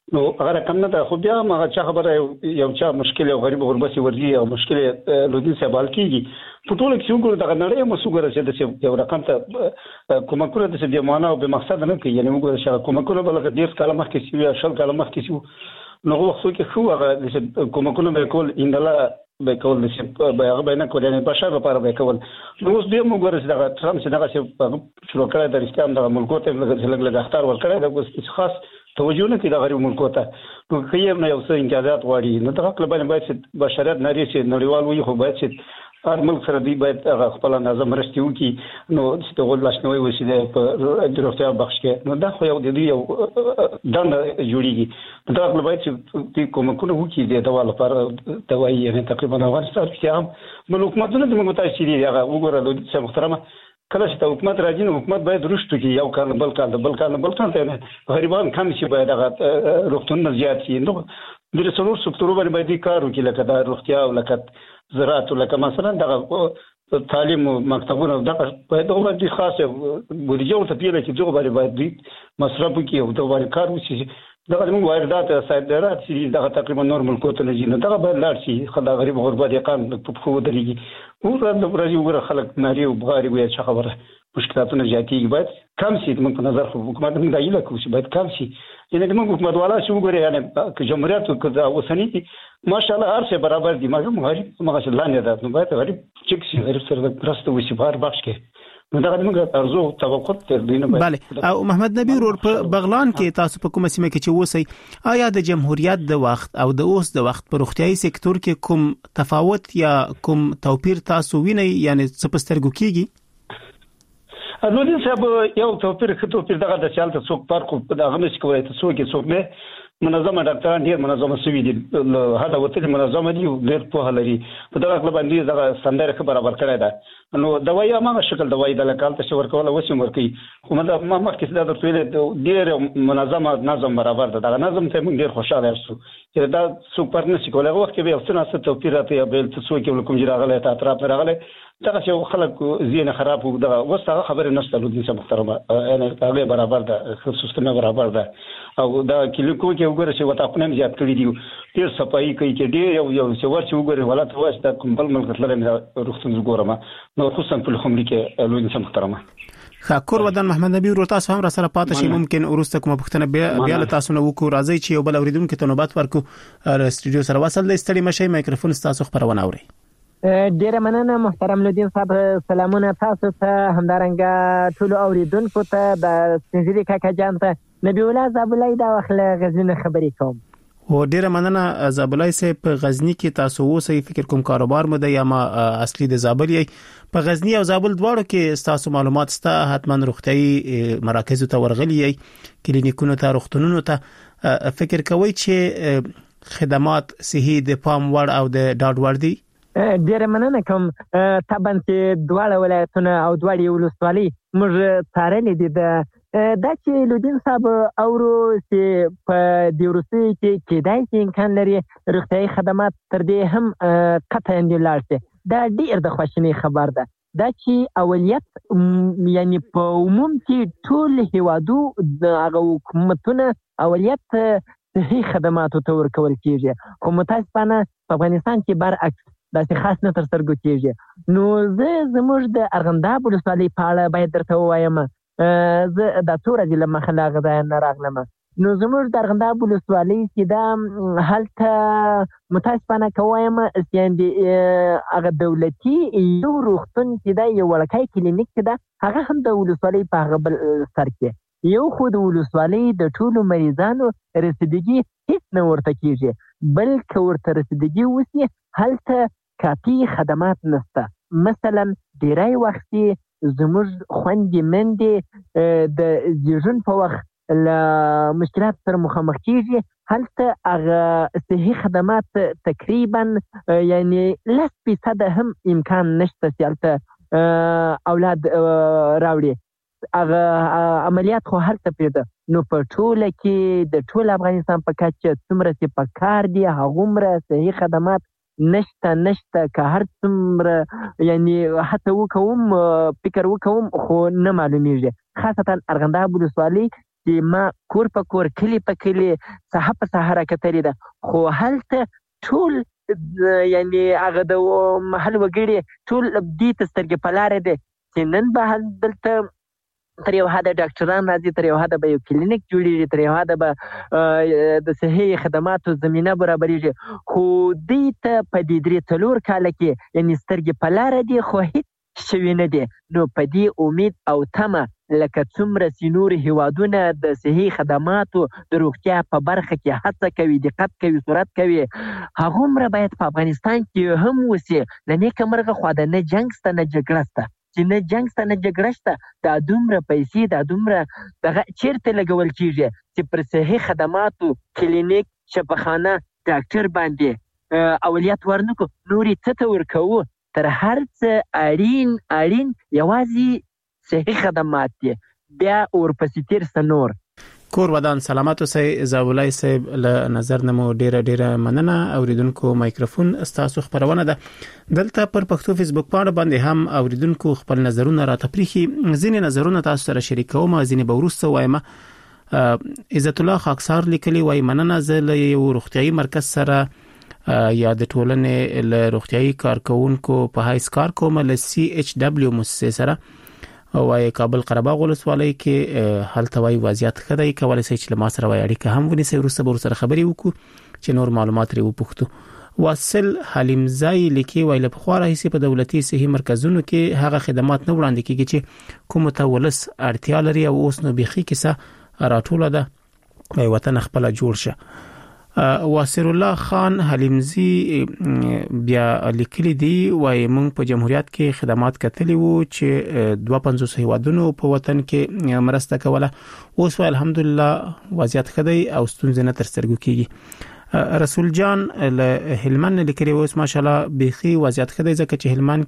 نو هغه کم نه ده خو بیا هغه چا خبره یو چا مشکل او غریب غربت ورځي او مشکل لودین سبال کیږي په ټول کې وګورئ دا نړۍ مسوګره چې د یو رقم ته کومکونه د دې معنا او به مقصد نه کوي یعنی وګورئ چې کومکونه بل ډیر کلمه مخکې شي شل کلمه مخکې شي نو وخت کې خو هغه کومکونه به کول اندلا به کول چې به هغه نه کول نه بشر لپاره به کول نو اوس به موږ ورسې دا ترام چې دا چې شروع کړی د اسلام د ملکو ته لږ اختیار ورکړی دا خاص توجه نه کوي د غریب ملکو ته نو کيم نه یو څه امتیازات غواړي نو دا خپل باید بشریت نری چې نړیوال وي خو باید چې هر ملک سره دی باید خپل نظم مرستي وکړي نو چې د غول لاشنوي وسیله په دروغتیا بخش کې نو دا خو یو د یو دند جوړیږي دا خپل باید چې کومکونه وکړي د دوا لپاره دوايي یعنی تقریبا افغانستان کې هم ملک مدونه د متاسفي دي هغه وګوره د محترمه کله چې حکومت راځي نو حکومت باید رښتو کې یو کال بل کال ته غریبان کم شي باید هغه روغتون زیات شي نو د رسولو سکتور باندې کار وکړي لکه د روغتیا او لکه زراعت لکه مثلا د تعلیم مکتبونه دغه باید د خاصه بودیجه ته پیله چې دغه باید مصرف وکړي او دغه کار وشي دغه موږ واردات صادرات چې دغه تقریبا نور ملکو ته نه ځي دغه باید لاړ شي خدای غریب غربت قام په خو درېږي او د برازي وګړه خلک ناري او بغاري وي چې خبره مشکلاتونه زیاتېږي باید کم شي موږ په نظر خو حکومت موږ دایله کوو چې باید کم شي یعنی موږ حکومت والا شو وګورئ یعنی که جمهوریت که اوسنی ماشاءالله هر څه برابر دي مګر غریب مغه لاندې ده نو باید غریب چک شي غریب سره درسته وشي بهر بخش کې نو دا موږ ارزو توقع تر دینه بله او محمد نبی ور په بغلان کې تاسو په کومه سیمه کې چې وسی آیا د جمهوریت د وخت او د اوس د وخت په روغتيایي سکتور کې کوم تفاوت یا کوم توپیر تاسو وینئ یعنی څه پسترګو کیږي نو دې صاحب یو توپیر دغه د چالت څوک فرق په دغه نشي کولای ته څوک نه منظمه ډاکټران ډیر منظمه سوي دي هدا وته منظمه دي ډیر په لري په دغه خپل باندې دغه ستندرد برابر کړی دا نو دوايي ما شکل دوايي د لکال ته شور کوله وسیم ورکی خو ما مخکې دا درته ډیر منظمه نظم برابر ده دا نظم ته موږ ډیر خوشاله یو چې دا سوپر نشي کولای وخت کې به څه نه توپیرات یا بل څه کې کوم جراغله ته اطراف راغله دا چې خلک زینه خراب وو دا وسه خبره نشته لودین سم محترمه یعنی هغه برابر ده سیستم برابر ده او دا کلیکو کې وګوره چې وته خپل زیات کړی دی ډیر صفایي کوي چې ډیر یو څه ورچ وګوره ولات واسطه کوم بل ملک لري روختون وګورم نو خصوصا په خمري کې لودین سم محترمه خاکور ودان محمد نبی ورو تاسو هم را سره پاتې شي ممکن ورسته کوم پښتنه بیا له تاسو نو وکړو راځي چې یو بل اوریدونکو ته نوبت ورکو استودیو سره وصل لستړي مشي مایکروفون تاسو خبرونه اوري ډیره مننه محترم لودین صاحب سلامونه تاسو ته همدارنګه ټول اوریدونکو ته د سنجری کاکا جان ته نبی الله زابلای دا وخت غزنی خبرې کوم و ډیره مننه زابلای صاحب په غزنی کې تاسو اوسئ فکر کوم کاروبار مو د یا ما اصلي د زابل یې په غزنی او زابل دواړو کې تاسو معلومات ستا حتما روغتيایي مراکز ته ورغلي یې کلینیکونو ته روغتونونو ته فکر کوئ چې خدمات صحي د پام وړ او د ډاډ وړ دي ډیره مننه کوم طبعا چې دواړه ولایتونه او دواړه ولسوالۍ موږ څارلې دي دا چې لودین صاحب اورو چې په د روسي کې کېدای شي امکان لري روغتيایي خدمات تر دې هم قطعا لاړ شي دا ډیر د خوشنۍ خبر ده دا چې اولیت یعنی په عموم کې ټول هیوادو د هغه حکومتونه اولیت صحي خدماتو ته ورکول کیږي خو متاسفانه په افغانستان کې برعکس دا چې خاص نه تر سترګو کېږي نو زموږ د ارغنداب ولسوالۍ په اړه باید درته ووایم زه د څو ورځې له مخه له هغه ځایه نه راغلم نو زموږ د ارغنداب ولسوالۍ چې دا هلته متاسفانه که ووایم هغه دولتي یو روغتون چې دا یو وړکی کلینیک چې دا هغه هم د ولسوالۍ په هغه بل سر کې یو خو د ولسوالۍ د ټولو مریضانو رسیدګي هیڅ نه ورته کېږي بل که ورته رسیدګي وسي هلته کافي خدمات نشته مثلا ډیری وخت زموږ خویندې مندې د زیږون په وخت له مشکلات سره مخامخ کیږي هلته هغه صحي خدمات تقریبا یعنی 10% هم امکان نشته چې هلته اولاد راوړي هغه عملیات خو هلته پیدا نو په ټوله کې د ټول افغانستان په کچه څومره چې په کار دي هغومره صحي خدمات نشته که هر څومره یعنی حتی وکوم فکر وکوم خو نه معلومیږي خاصتا ارغنداب ولسوالۍ چې ما کور په کور کلی په کلی ساحه په ساحه راکتلې ده خو هلته ټول یعنی هغه د محل وګړي ټول دې ته سترګې په لاره دي چې نن به دلته تر یو حده ډاکټران راځي، تر یو حده به یو کلینیک جوړیږي، تر یو حده به د صحي خدماتو زمینه برابرېږي، خو دې ته په دې 3-4 کاله کې یعنی سترګې په لاره دي خو هیڅ شوي نه دي. نو په دې امید او تمه لکه څومره چې نور هیوادونه د صحي خدماتو د روغتیا په برخه کې هڅه کوي، دقت کوي، سرعت کوي، هغومره باید په افغانستان کې هم وسي. له نیکه مرغه خوا د نه جنګ شته نه جګړه شته، چې نه جنګ شته نه جګړه شته، دا دومره پیسې دا دومره دغه چیرته لګول کیږي چې پر صحي خدماتو کلینیک شفاخانه ډاکټر باندې اولیت ورنکو، نوري څه ته ورکوو؟ تر هر څه اړین یوازې صحي خدمات دي، بیا ورپسې تیر څه نور. کور ودان سلامات اوسئ. زاولای صاحب له نظر نمو ډیره مننه. اوریدونکو مایکروفون استاسو خبرونه ده. دلته پر پښتو فیسبوک باندې هم اوریدونکو خپل نظرونه را تپریخي. ځینې نظرونه تاسو سره شریکوم، ځینې به وروسته وایم. عزت الله خاکسار لیکلی وای مننه، زه له یو روغتيایي مرکز سره یا د ټولنې له روغتيایي کارکونکو په هایس کار کوم، له CHW مؤسسه سره وای کابل قرهباغ ولسوالۍ کې هلته وای وضعیت خدای کولای شي چې له ما سره وای اړیکه هم ونیسي، وروسته به سره خبري وکړو چې نور معلومات لري وپوښتو. واصل حلیم زای لیکي وای له بخواره هيسي په دولتي صحي مرکزونو کې هغه خدمات نه وړاندې کیږي چې کوم ته ولس اړتیا لري او اوس نو بيخي کیسه راټوله ده، وای وطن خپل جوړ شه. واسر الله خان حلیمزی بیا لیکلی دی وای مونږ په جمهوریت کې خدمات کتلی وو چې 250 هیوادونو په وطن کې مرسته کوله، اوس الحمدلله وضعیت خدای او ستونزې نه تر سترګو کیږي. رسول جان له هلمند لیکلی اوس ماشاءالله بيخي وضعیت خدای ځکه چې هلمند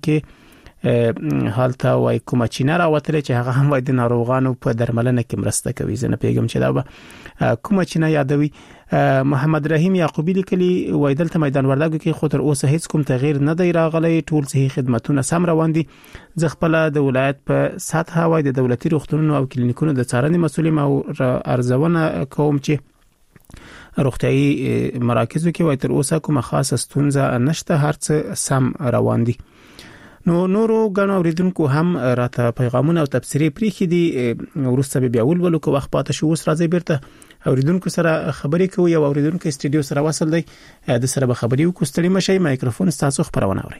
کې حالت وای کومه چینه راوتله چې هغه هم وای د ناروغانو په درملنه کې مرسته کوي. زه نه پیغام چې دا به کومه چینه یادوي. محمد رحیم یعقوبی لیکلی وای دلته میدان وردګو کې خو تر اوسه هیڅ کوم تغییر نه دی راغلی، ټول صحي خدماتونه سم روان دي. زه خپل د ولایت په سطح وای د دولتي روغتونونو او کلینیکونو د څارنې مسولم او ارزونه کوم چې روغتيایي مراکزو کې وای تر اوسه کومه خاصه ستونزه نشته، هرڅه سم روان دي. نورو غنو اوریدونکو هم راته پیغامونه او تبصرې پریخي دي، ورسته بیا ولولو کو وخت پاتې شو. اوس راځي بیرته اوریدونکو سره خبرې کوي. یو اوریدونکو استودیو سره وصل دی، د سره به خبرې وکړو. ستړي مشي، مایکروفون تاسو خبرونه اوري.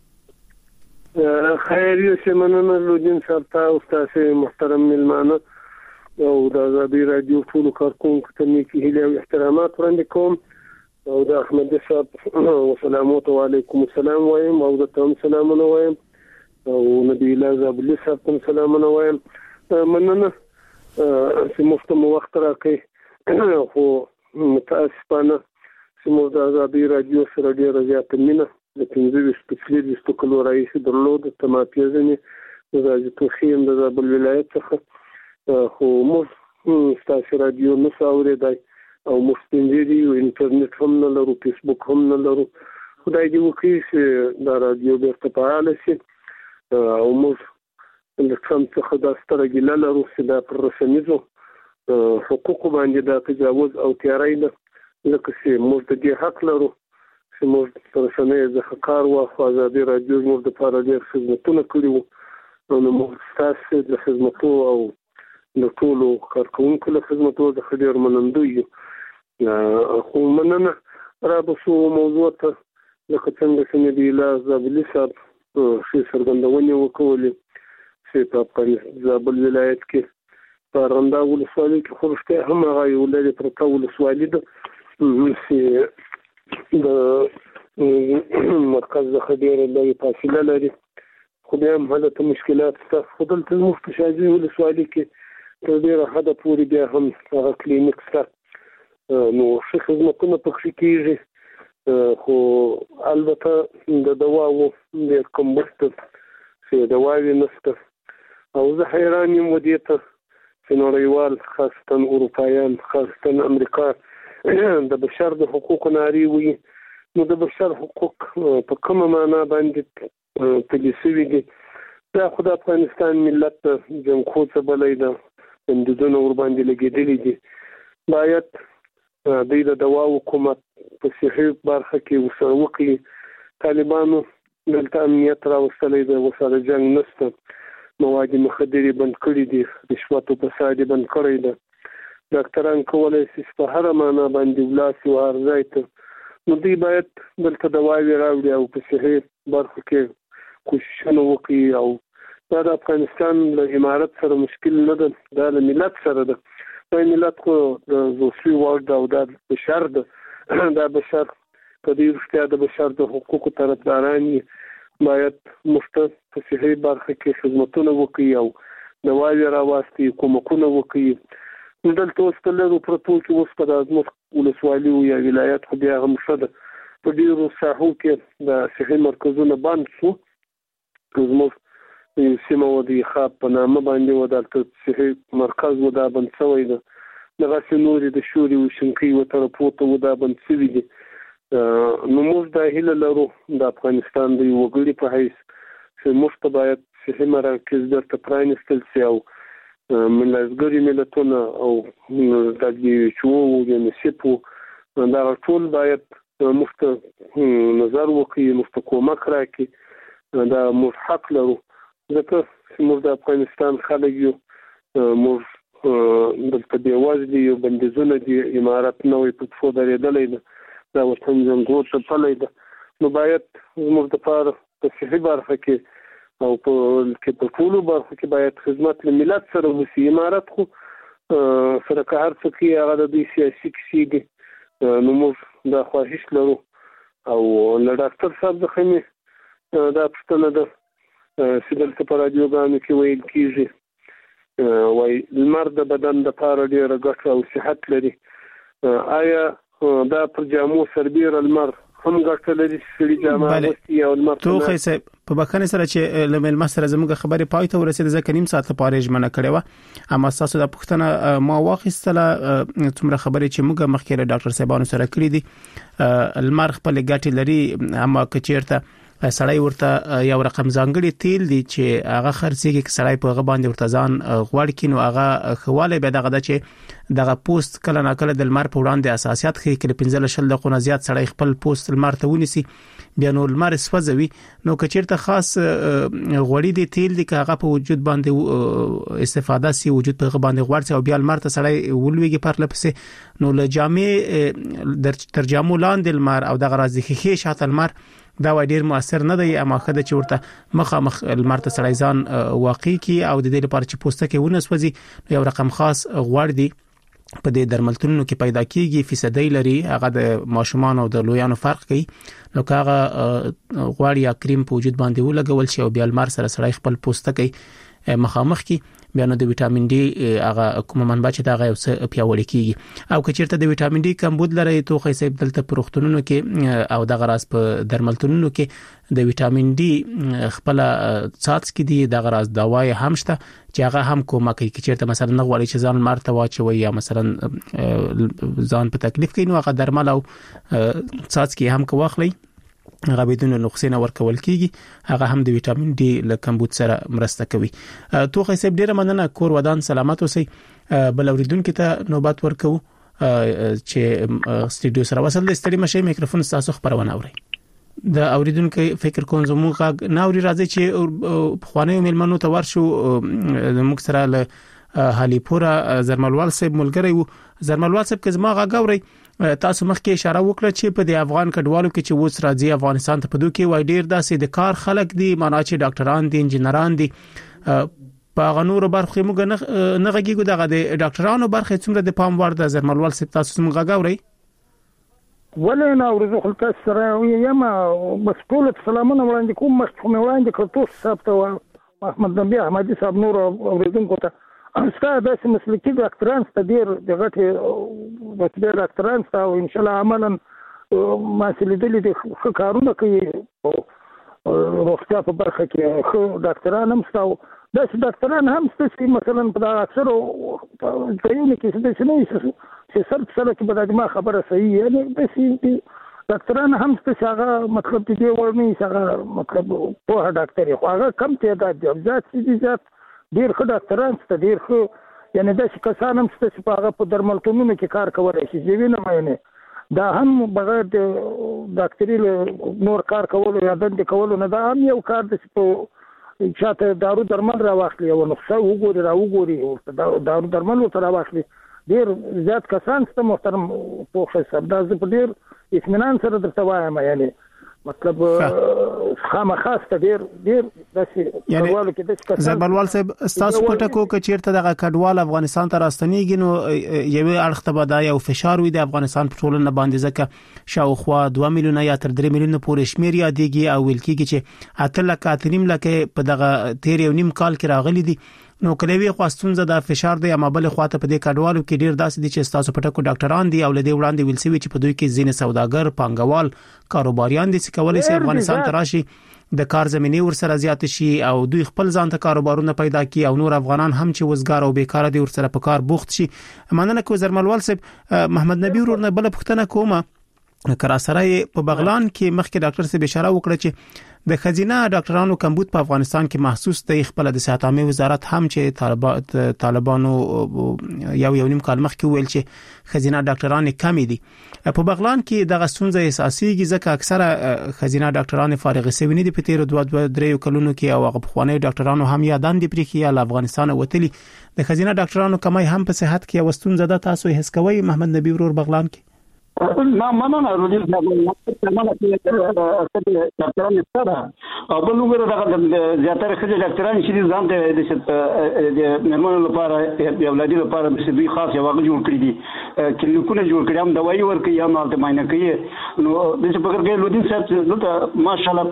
خیر یو سمنه لودین صاحب ته استاد محترم ملمانه او د ازادي رادیو ټول کارکونکو ته نیکی هیله او احترامات وړاندې کوم، او د احمد صاحب والسلام علیکم السلام وایم، او د تم سلامونه وایم، او نبی الله زابلی صاحب تم سلامونه وایم. مننه چې مفتم وخت راکې، خو متاسفانه چې موږ د ازادي رادیو سره ډېره زیاته مینه د 15 کلو راهیسې درلود، ته ما پیژنې د راځي توخیم د زابل ولایت څخه، خو موږ ستاسو رادیو نه اورېدای او مستندري او انټرنیټ هم نه لرو، فیسبوک هم نه لرو. خدای دې وکړي چې دا رادیو بیرته فعال شي، او موږ د ټرمپ څخه دا ستره ګیله لرو چې دا پر رسنیزو حقوقو باندې دا تجاوز او تیاری ده، ځکه چې موږ د دې حق لرو چې موږ په رسنیو څخه کار واخلو. ازادي رادیو موږ دپاره ډېر خدمتونه کړي وو، نو موږ ستاسو د خدمتو او د ټولو کارکونکو له خدمتو څخه ډېر منندوی یو. خو مننه را بسو موضوع ته لکه څنګه چې نبی الله زابلی صاحب ښې څرګندونې وکولې چې په افغانستان زابل ولایت کې په ارغنداب ولسوالۍ کې خو رښتیا هم هغه یو لرې پرته ولسوالي ده چې د مرکز څخه ډېره لرې فاصله لري، خو بیا هم هلته مشکلات شته. خو دلته زموږ په شاجوی ولسوالۍ کې تر ډېره حده پورې بیا هم هغه کلینیک شته، نو ښه خدمتونه پکې کېږي، خو البته د دواو ډېر کمښت چې دواوې نشته. او زه حیران یم دې ته چې نړیوال خاصتا اروپایان خاصتا امریکا د بشر د حقوقو نارې وي، نو د بشر حقوق په کومه معنا باندې پلي شوي دي. دا خو د افغانستان ملت جنګخو څه بلی ده، بندیزونه ور باندې لګېدلي دي. باید د دوا حکومت په صحي برخه کې وسره وکړي. طالبانو دلته امنیت راوستلی دی، ورسره جنګ نشته، مواد مخدرې بند کړي دي، رشوت او فساد بند کړی دی. ډاکټران کولی شي په هره معنا باندې ولاړ شي او هر ځای ته. نو دوی باید دلته دواوې راوړي او په صحي برخو کې کوششونه وکړي. او دا د افغانستان له امارت سره مشکل نه ده، دا له ملت سره ده. دا ملت خو د زوسوي وړ ده او دا بشر ده. دا بشر په دې رښتیا د بشر د حقوقو طرفداران باید مفته په صحي برخه کې خدمتونه وکړي او دواوې راوستي، کومکونه وکړي. دلته اوس په لږو پرتو کې اوس په د ولسوالي یا ولایت خو بیا هم ښه ده، په ډېرو ساحو کې د صحي مرکزونه بند شو. زموږ یو سیمه و د خاب په نامه باندې و، دلته صحي مرکز و دا بند شوی ده. دغسې نورې د شوري وشنکۍ و طرفو ته و دا بند شوي دي. نو موږ دا هیله لرو د افغانستان د یو وګړي په حیث چې موږ ته باید صحي مراکز درته پرانیستل شي او ملګري ملتونه او WHO او UNICEF دا ټول باید موږ ته نظر وکړي، موږ ته کومک راکړي. دا موږ حق لرو ځکه چې موږ د افغانستان خلک یو. موږ دلته بېوزلي یو، بندیزونه دي، امارت نوی په پښو درېدلی ده، دا ورته زنګور څپلی ده. نو باید زموږ دپاره په صحي برخه کې او په ټولو برخو کې باید خدمت له ملت سره وشي. امارت خو سره که هر څه کوي هغه د دوی سیاسي کیسې دي. نو موږ دا خواهش لرو او له ډاکټر صاحب څخه مې دا پوښتنه ده چې دلته په راډیوګانو کې ویل کېږي وایي لمر د بدن دپاره ډېره ګټه او صحت لري. آیا دا پر جامو سربیره لمر هم ګټه لري چې سړي جامه اغوستي او لمر ته توخی صاحب په بخښنې سره چې له مېلمه سره زموږ خبرې پای ته ورسېده، ځکه نیم ساعت لپاره ژمنه کړې وه. اما ستاسو د پوښتنه ما واخیستله څومره خبرې چې موږ مخکې له ډاکټر صاحبانو سره کړې دي. لمر خپلې ګټې لري، اما که چېرته سړی ورته یو رقم ځانګړي تیل دي چې هغه خرڅېږي، که سړی په هغه باندې ورته ځان غوړ کړي نو هغه ښه والی بیا دغه ده چې دغه پوست کله ناکله د لمر په وړاندې حساسیت ښیي. که له 15-20 دقیقو نه زیات سړی خپل پوست لمر ته ونیسي بیا نو لمر سوځوي. نو که چېرته خاص غوړي دي تیل دي، که هغه په وجود باندې استفاده سي، وجود په هغه باندې غوړ سي او بیا لمر ته سړی ولویږي پرله پسې، نو له جامې تر جامو لاندې لمر او دغه راز د ښیښې شاته لمر دا وای ډیر موثر نه دی. اما خدای چې ورته مخامخ لمر ته سړی ځان واقع کی او د دې لپاره چې پوسته کې ونه سوځي یو رقم خاص غوړ دی په دې درملتونونو کې پیدا کیږي، فیصدي لري، هغه د ماشومان او د لویانو فرق کوي. نو هغه غوړ یا کریم په وجود باندې ولګول شي او بیا لمر سره سړی خپل پوسته کې مخامخ کی، بیا نو د وټامین ډي هغه کوم منبع چې دا غو څه پیاوړی کیږي. او که چیرته د وټامین ډي کمبود لري تو خو صاحب دلته پروختونونو کې او د غراس په درملتونونو کې د وټامین ډي خپل ساتس کې دي، د غراس دوايي هم شته چې هغه هم کومه کوي. چې چیرته مثلا نه غواړي چې ځان مرته واچوي یا مثلا ځان په تکلیف کې نو هغه درمل او ساتس کې هم کوخلي هغه بدون نقصان ورکول کیږي، هغه هم د وټامین ډي له کمبود سره مرسته کوي. توخی صاحب ډیره مننه، کور ودان سلامت اوسئ. بل اوریدونکو ته نوبت ورکو چې سټډیو سره وصل د ستړي مشه میکروفون تاسو خبرونه اوري. د اوریدونکو فکر کوم زموږ ناوري راځي چې خوانه میلمنو ته ورشو موږ سره له هالیپورا زرملوال صاحب ملګری وو. زرملوال صاحب که زما غاوري تاسو مخکې اشاره وکړه چې په د افغان کډوالو کې چې وڅ راځي افغانستان ته په دوه کې وای ډیر داسې د کار خلک دي، معنا چې ډاکټران دي، انجنیران دي، په غنور برخه موږ نه غږیږو. دغه د ډاکټرانو برخه څومره د پام وړ د زرملوال صاحب تاسو څنګه غاوري؟ ولې نه ورزو خلک سره یم بس ټول سلامونه وړاندې کوم مخکې وړاندې کړو صاحب ته محمد نبی احمدي صاحب نور اوریدونکو ته استاد داسې مسلکي ډاکټران ست ډیر دغه ته ډاکټران ست او ان شاء الله عملاً مسلې دي کارونه کوي روغتیا په برخه کې خو ډاکټران هم ست او داسې ډاکټران هم ست چې مثلا په اکثر ځایونو کې څه چې سر کې به د ما خبره صحیح یعنی داسې ډاکټران هم ست چې هغه مطلب دې ورني هغه مطلب په ډاکټر خو هغه کم تعداد دي، ځات ډیر ښه ډاکټران ست ډیر ښه یعنی د کسان هم ستاسو په هغه په درملتونونو کې کار کولای شي چې وینم نه دا هم بغیر د ډاکټري نور کار کولو یا د کولو نه دا هم یو کار د چاته دارو درمل راوخلی او نقصه وګوري دارو درمل ورته راوخلی ډیر زیات کسان ست محترم پوښتنه صاحب دا زه په ډیر اطمینان سره درته وایم یعنی مطلب خامخاسته ډیر داسې کډوالو کې د کسان زربلوال صاحب تاسو په ټکو کې چیرته د کډوال افغانستان ته راستنیږي نو یوه اړخ ته به یو فشار وي د افغانستان په ټولنه باندې ځکه شاوخوا 2 میلیونه یا تر 3 میلیونه پورې شمیر یادېږي او ویل کېږي چې 8 لکه په دغه 13.5 کال کې راغلي دي نو کلوي خواستونزه د فشار د امابل خواته په دې کډوالو کې ډیر داسې دي چې تاسو په ټکو ډاکټران دي او لدی وړاندې ویل سوي چې په دوی کې زین سوداګر پانګوال کاروباریان دي چې کولای شي افغانستان ته راشي د کار زمينه ورسره زیات شي او دوی خپل ځان ته کاروبارونه پیدا کړي او نور افغانان هم چې وزګار او بیکاره دي ورسره په کار بوخت شي مننه کو زرملوال صاحب محمد نبی ورور نه بل پښتنه کومه کراسرای په بغلان کې مخکې ډاکټر صاحب اشاره وکړه چې د خزینه ډاکټرانو کمبود په افغانستان کې محسوس دی خپل د صحت عامه وزارت هم چې طالبانو یو نیم کال مخکې ویل چې خزینه ډاکټران کم دي په بغلان کې د غسونځه اساسي ځکه اکثره خزینه ډاکټران فارغ شوي نه دي په تیر 2-3 کلونو کې او غوښنه ډاکټرانو هم یادان دي پرې کې له افغانستان وتلي د خزینه ډاکټرانو کمای هم په صحت کې وستون زده تاسو هیڅ کوي محمد نبی ورور بغلان کې ما مننه روزي ما ډاکټران سره او بل وګوره دا زیاتره خځې ډاکټران چې ځان ته د نرمونو لپاره د اولادي لپاره د دوی خاص یو جوړ کړی دي کلینیکونه جوړ کړي هم دوايي ورکړي یا مالته معاینه کوي نو د څه په کې لودین صاحب دلته ماشاءالله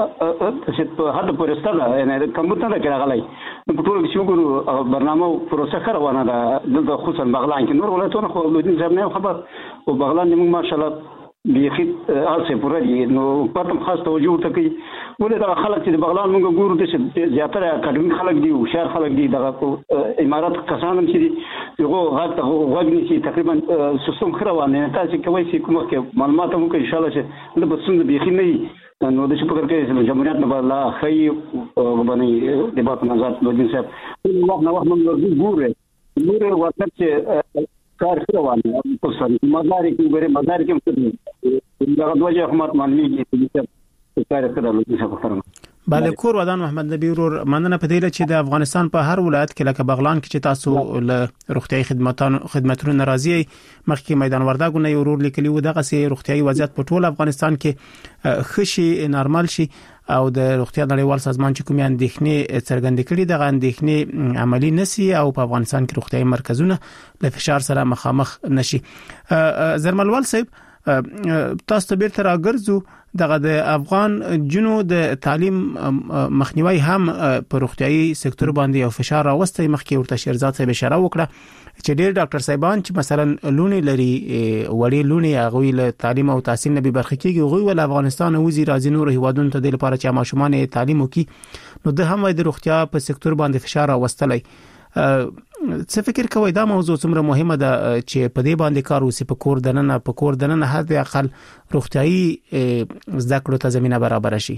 چې حد پرسته یعنی کمپیوټر نه راغلی نو په ټول کې وګورو برنامه پروسه روانه ده دلته خصوصا بغلان کې نور ولایتونه خو لودین صاحب نه خبر او بغلان موږ ماشاءالله بيخي اسه پوره دي نو پاتم خاص توجه ورته کوي ولې دا خلک چې د بغلان موږ ګورو د زیاتره اکاډمیک خلک دي او شهر خلک دي د امارات کسان هم چې یو غوږ نشي تقریبا سیستم خروانه تاسو کوي چې کومه کې معلومات مو کوي ان شاء الله چې د بسند بيخي نه نو د څه په کار کې جمهوریت نه بل خي باندې د بات نظر لودین صاحب نو وخت موږ ګورو وخت چې کار روانه په سر مداري کې غره مداري کې دا دوه حکومت مانوي چې کار کړل چې څه فرم bale کور ودان محمد نبی ورور مننه په دې چې د افغانستان په هر ولایت کې لکه بغلان کې چې تاسو له روغتيایي خدماتونو ناراضي مخکې میدان وردګونه ورور لیکلی و دغه سي روغتيایي وضعیت په ټول افغانستان کې خشي نارمل شي او د روغتیا نړیوال سازمان چې کومې اندېښنې څرګندې کړې دغه اندېښنې عملی نشي او په افغانستان کې روغتيایي مرکزونه له فشار سره مخامخ نشي زرملوال صاحب تاسو ته بیرته راګرځو دغه د افغان جنو د تعلیم مخنیوي هم په روغتيایي سکتور باندې او فشار راوستي مخکې ورته شیرزاد صاحب اشاره وکړه چې ډېر ډاکټر صاحبان چې مثلا لونی لري وړي لونی هغه له تعلیم او تحصیل نه به برخه کېږي غوي ول افغانستان وزیر راځي نور هیوادونو ته د لپاره چې ماشومان تعلیم وکي نو د هم د روغتیا په سکتور باندې فشار راوستلای څه فکر کوئ دا موضوع څومره مهمه ده چې په دې باندې کار وسی په کور دننه هر اقل روغتيایي زده کړو ته زمينه برابر شي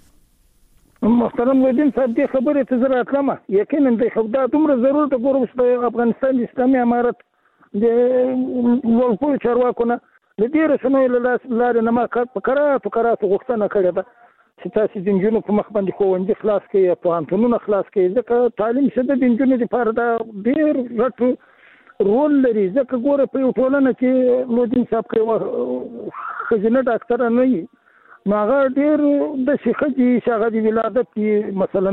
محترم لودین صاحب دې خبرې ته زړه کلمه یقینا د خدای دومره ضرورت ګورم چې افغانستان د اسلامي امارت د ولکو چارواکونه د دې رسنیو له لارې نه ما فقرات غوښتنه کړې ده چې تاسو د انجونو په مخ باندې ښوونځي خلاص کړئ په انټونونو خلاص کړئ ځکه تعلیم شته د انجونو لپاره دا ډېر غټ رول لري ځکه ګوره په یو ټولنه کې لودین صاحب کوي خزینه ډاکټر نه وي نو هغه ډېر د شيخجي شغه د ولادت کې مثلا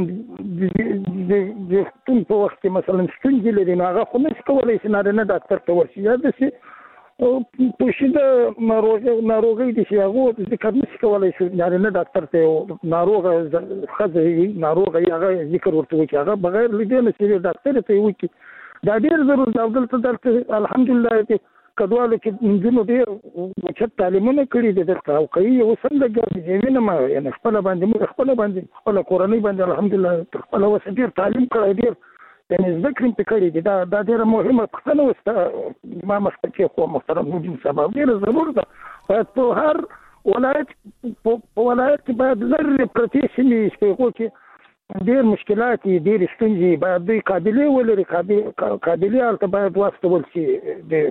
د ټول په وخت کې مثلا ستونزې لري نو هغه خو نشي کولای چې نارینه ډاکټر ته ورشي یا د پوښتنه ناروغي دي چې هغه ذکر نشي کولای شي نارینه ډاکټر ته ناروغه خزه ناروغه هغه ذکر ورته وکړي هغه بغیر لیدنه چې ډاکټر ته وکړي دا ډېر ضروري ده دلته الحمدلله چې کډوالو کې جنو ډېر چې تعلیمونه کړي دي دلته او کوي او څنګه ګرځي نه ما یعنی خپل باندې خپل کورنۍ باندې الحمدلله خپل وسډیر تعلیم کړی ډېر یعنی ذکر په کړی دي دا ډېر مهمه پښتنه وسته ما مخکې خو محترم لودین صاحب ډېر ضروري ده په هر ولایت باید لري پرتې سیمې چې ډېر مشکلات ډېر ستونزې باید دوی قابلیت ولري قابلیت ته باید واستول شي د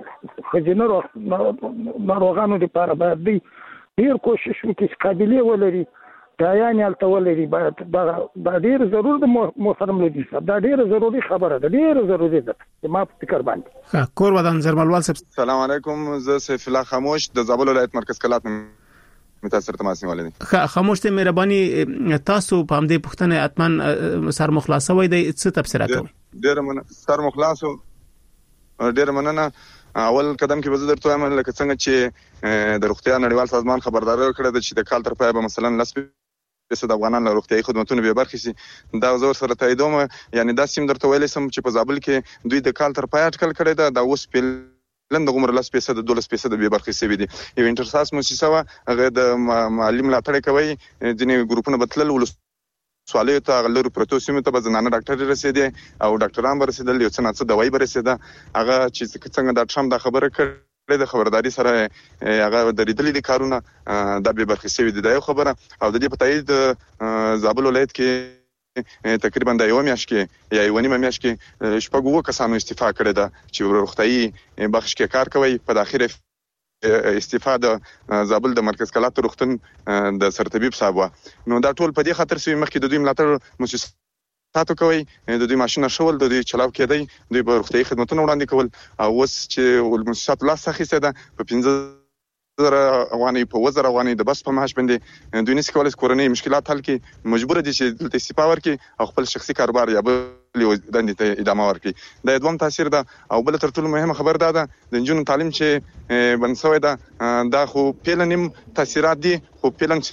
ښځینه ناروغانو لپاره باید دوی ډېر کوشش وکړي چې قابلیت ولري دایانې هلته ولري باید دا ډېر ضرور ده محترم لودین صاحب دا ډېره ضروري خبره ده ډېره ضروري ده زما په فکر باندې کور ودان زرملوال صاحب سلام علیکم زه سیف الله خاموش د زابل ولایت مرکز کلات متاثر تماس نیولې دي خاموش ته مهرباني تاسو په همدې پوښتنه اتمن سر مخلاصه وای د څه تفسیرات کوي ډېر من سر مخلاص ډېر مننه اول قدم کې وزیر ته عمل لکه څنګه چې د روغتیا نړیوال سازمان خبرداري کړې ده چې د کال تر پایه به مثلا 10% افغانان له روغتیايي خدماتو به برخې شي دا زور سره تاییدوم یعنی دا سیم درته ویلې سم چې په زابل کې دوی د کال تر پایه اټکل کړی ده دا اوس په لند عمر 10% 12% به برخې سوي دي یو انټرساس موسسه هغه د معلم ملاتړ کوي ځینې ګروپونه بتلل سوالې ته غلرو پروتوسیوم ته بزنانه ډاکټر رسیدي او ډاکټران برسیدل یو څه دوايي برسیده هغه چې څنګه د ټرم د خبره کړې د خبرداري سره هغه د ریډلې د کارونه د به برخې سوي دي دا یو خبره او د دې په تایید زابل ولایت کې تقریبا د یو میاشت کې یا یو نیمه میاشت کې شپږ کسانو استعفا کړې ده چې روغتيایي بخش کې کار کوي په داخله استفاده زابل د مرکز کلات روغتون د سرطبيب صاحب نو دا ټول په دې خاطر سوي مخکې د دوی ملاتړ مؤسساتو کوي د دوی ماشين شول د دوی چلاو کېدی دوی په روغتيایي خدماتو وړاندې کول او اوس چې مؤسسات لا سخیسته ده په 15 افغاني په 1000 افغاني د بس په معاش باندې دوی نس کولای کورنۍ مشکلات حل کړي مجبور دي چې دلته استعفا ورکړي او خپل شخصي کاروبار یا دندې ته ادامه ورکړي دا دوم تاثیر ده او بل تر ټولو مهمه خبر ده د انجونو تعلیم چې بنسوي ده دا خو پیلنیم تاثیرات دي خو پیلن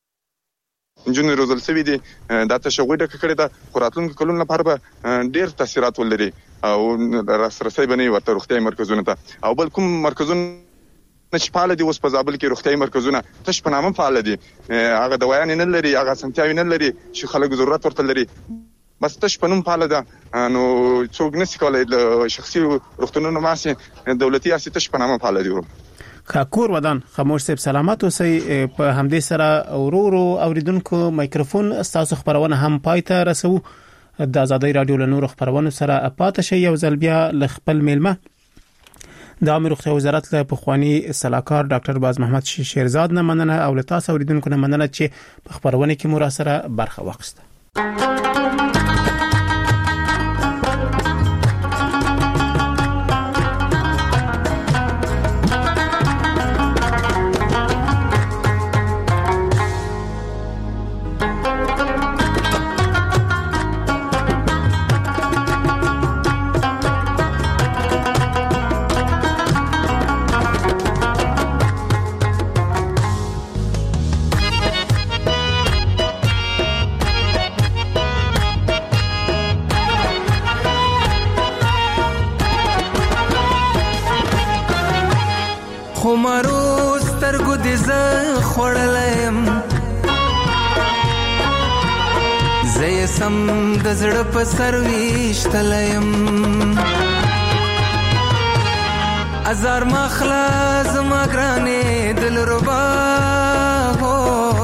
انجونو روزل سوي دي دا تشویق کړی ده خوراتلونکو کلون لپاره به ډیر تاثیرات ولري او راسرسي بنوي ورته روغتيایي مرکزونه ته او بل کوم مرکزونه چې فعال دي اوس په زابل کې روغتيایي مرکزونه تش په نامه فعال دي هغه دوايان نه لري هغه سنتیاوي نه لري چې خلک ضرورت ورته لري بس تش په نوم فعال ده نو څوک نشي کولای شخصي روغتونونو ماسي دولتي اساس تش په نامه فعال دي کور ودان خاموش صاحب سلامات اوسئ په همدې سره ورورو اوریدونکو مایکروفون تاسو خبرونه هم پایته رسو د آزادۍ رادیو له نور خبرونه سره پاتې شي یو ځل بیا ل خپل میلمه د عامه روغتیا وزارت له پخوانی صلاحکار ډاکټر باز محمد شیرزاد نه مننه او له تاسو اوریدونکو نه مننه چې په خبرونه کې مو سره برخه واخیسته سم د زړه په سرويش تلیم ازار مخلا زما ګرانې دل ربا هو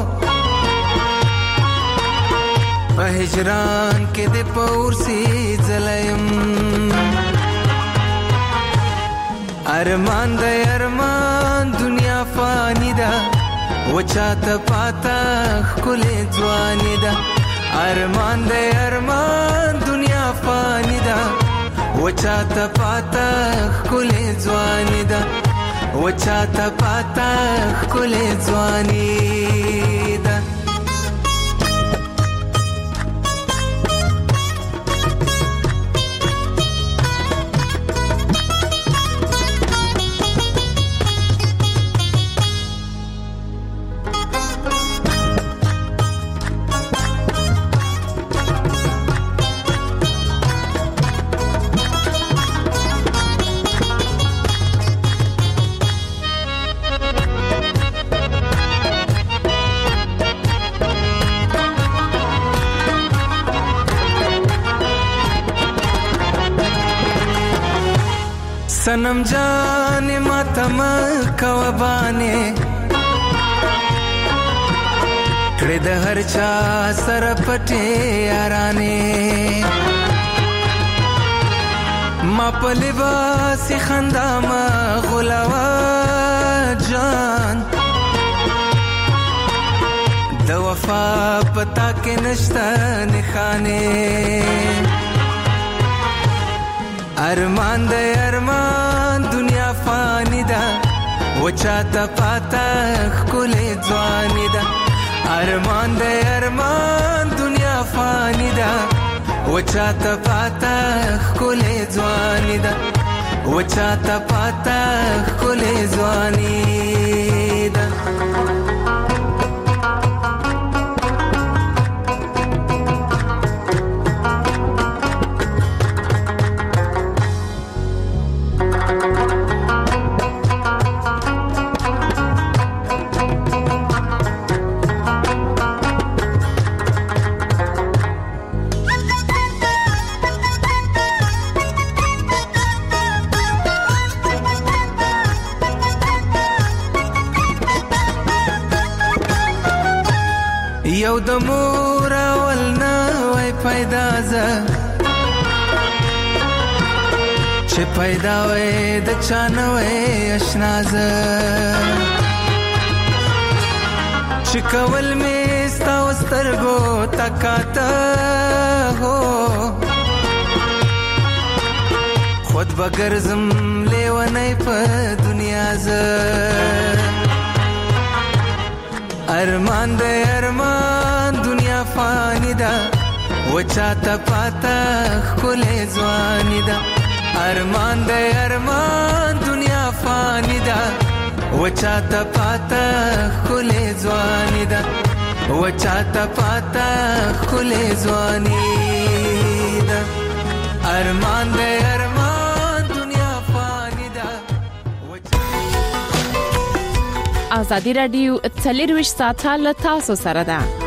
په هجران کې د پورسي زلیم ارمان د ارمان دنیا فانی ده وچاته پاتا خل ځواني ده ارمان د ارمان دنیا فانی ده وچاته پاتا خل ځواني ده وچاته پاتا خل ځواني ده सनम जाने मातम कवबाने کړې د هر چا سره پټې یارانې ما په لباس خندا ما غلاوه جان د وفا پتا کې نشته نښانې ارمان د ارمان دنیا فانی ده وچاته پاتا خلې ځواني ده ارمان د ارمان دنیا فانی ده وچاته پاتا خلې ځواني ده وچاته پاتا خلې ځواني ده یو د مور اول نه وای پیدا زه چې پیدا وای د چا نه وای اشنا زه چې کول مې ستا سترګو تکاته هو خود بګرځم لیونی په دنیا زه ارمان د ارمان دنیا فانی ده وچاته پاتا خلې ځواني ده ارمان د ارمان دنیا فانی ده وچاته پاتا خلې ځواني ده وچاته پاتا خلې ځواني ده ارمان د ارمان دنیا فانی ده ازادي رادیو 24 ساعته له تاسو سره ده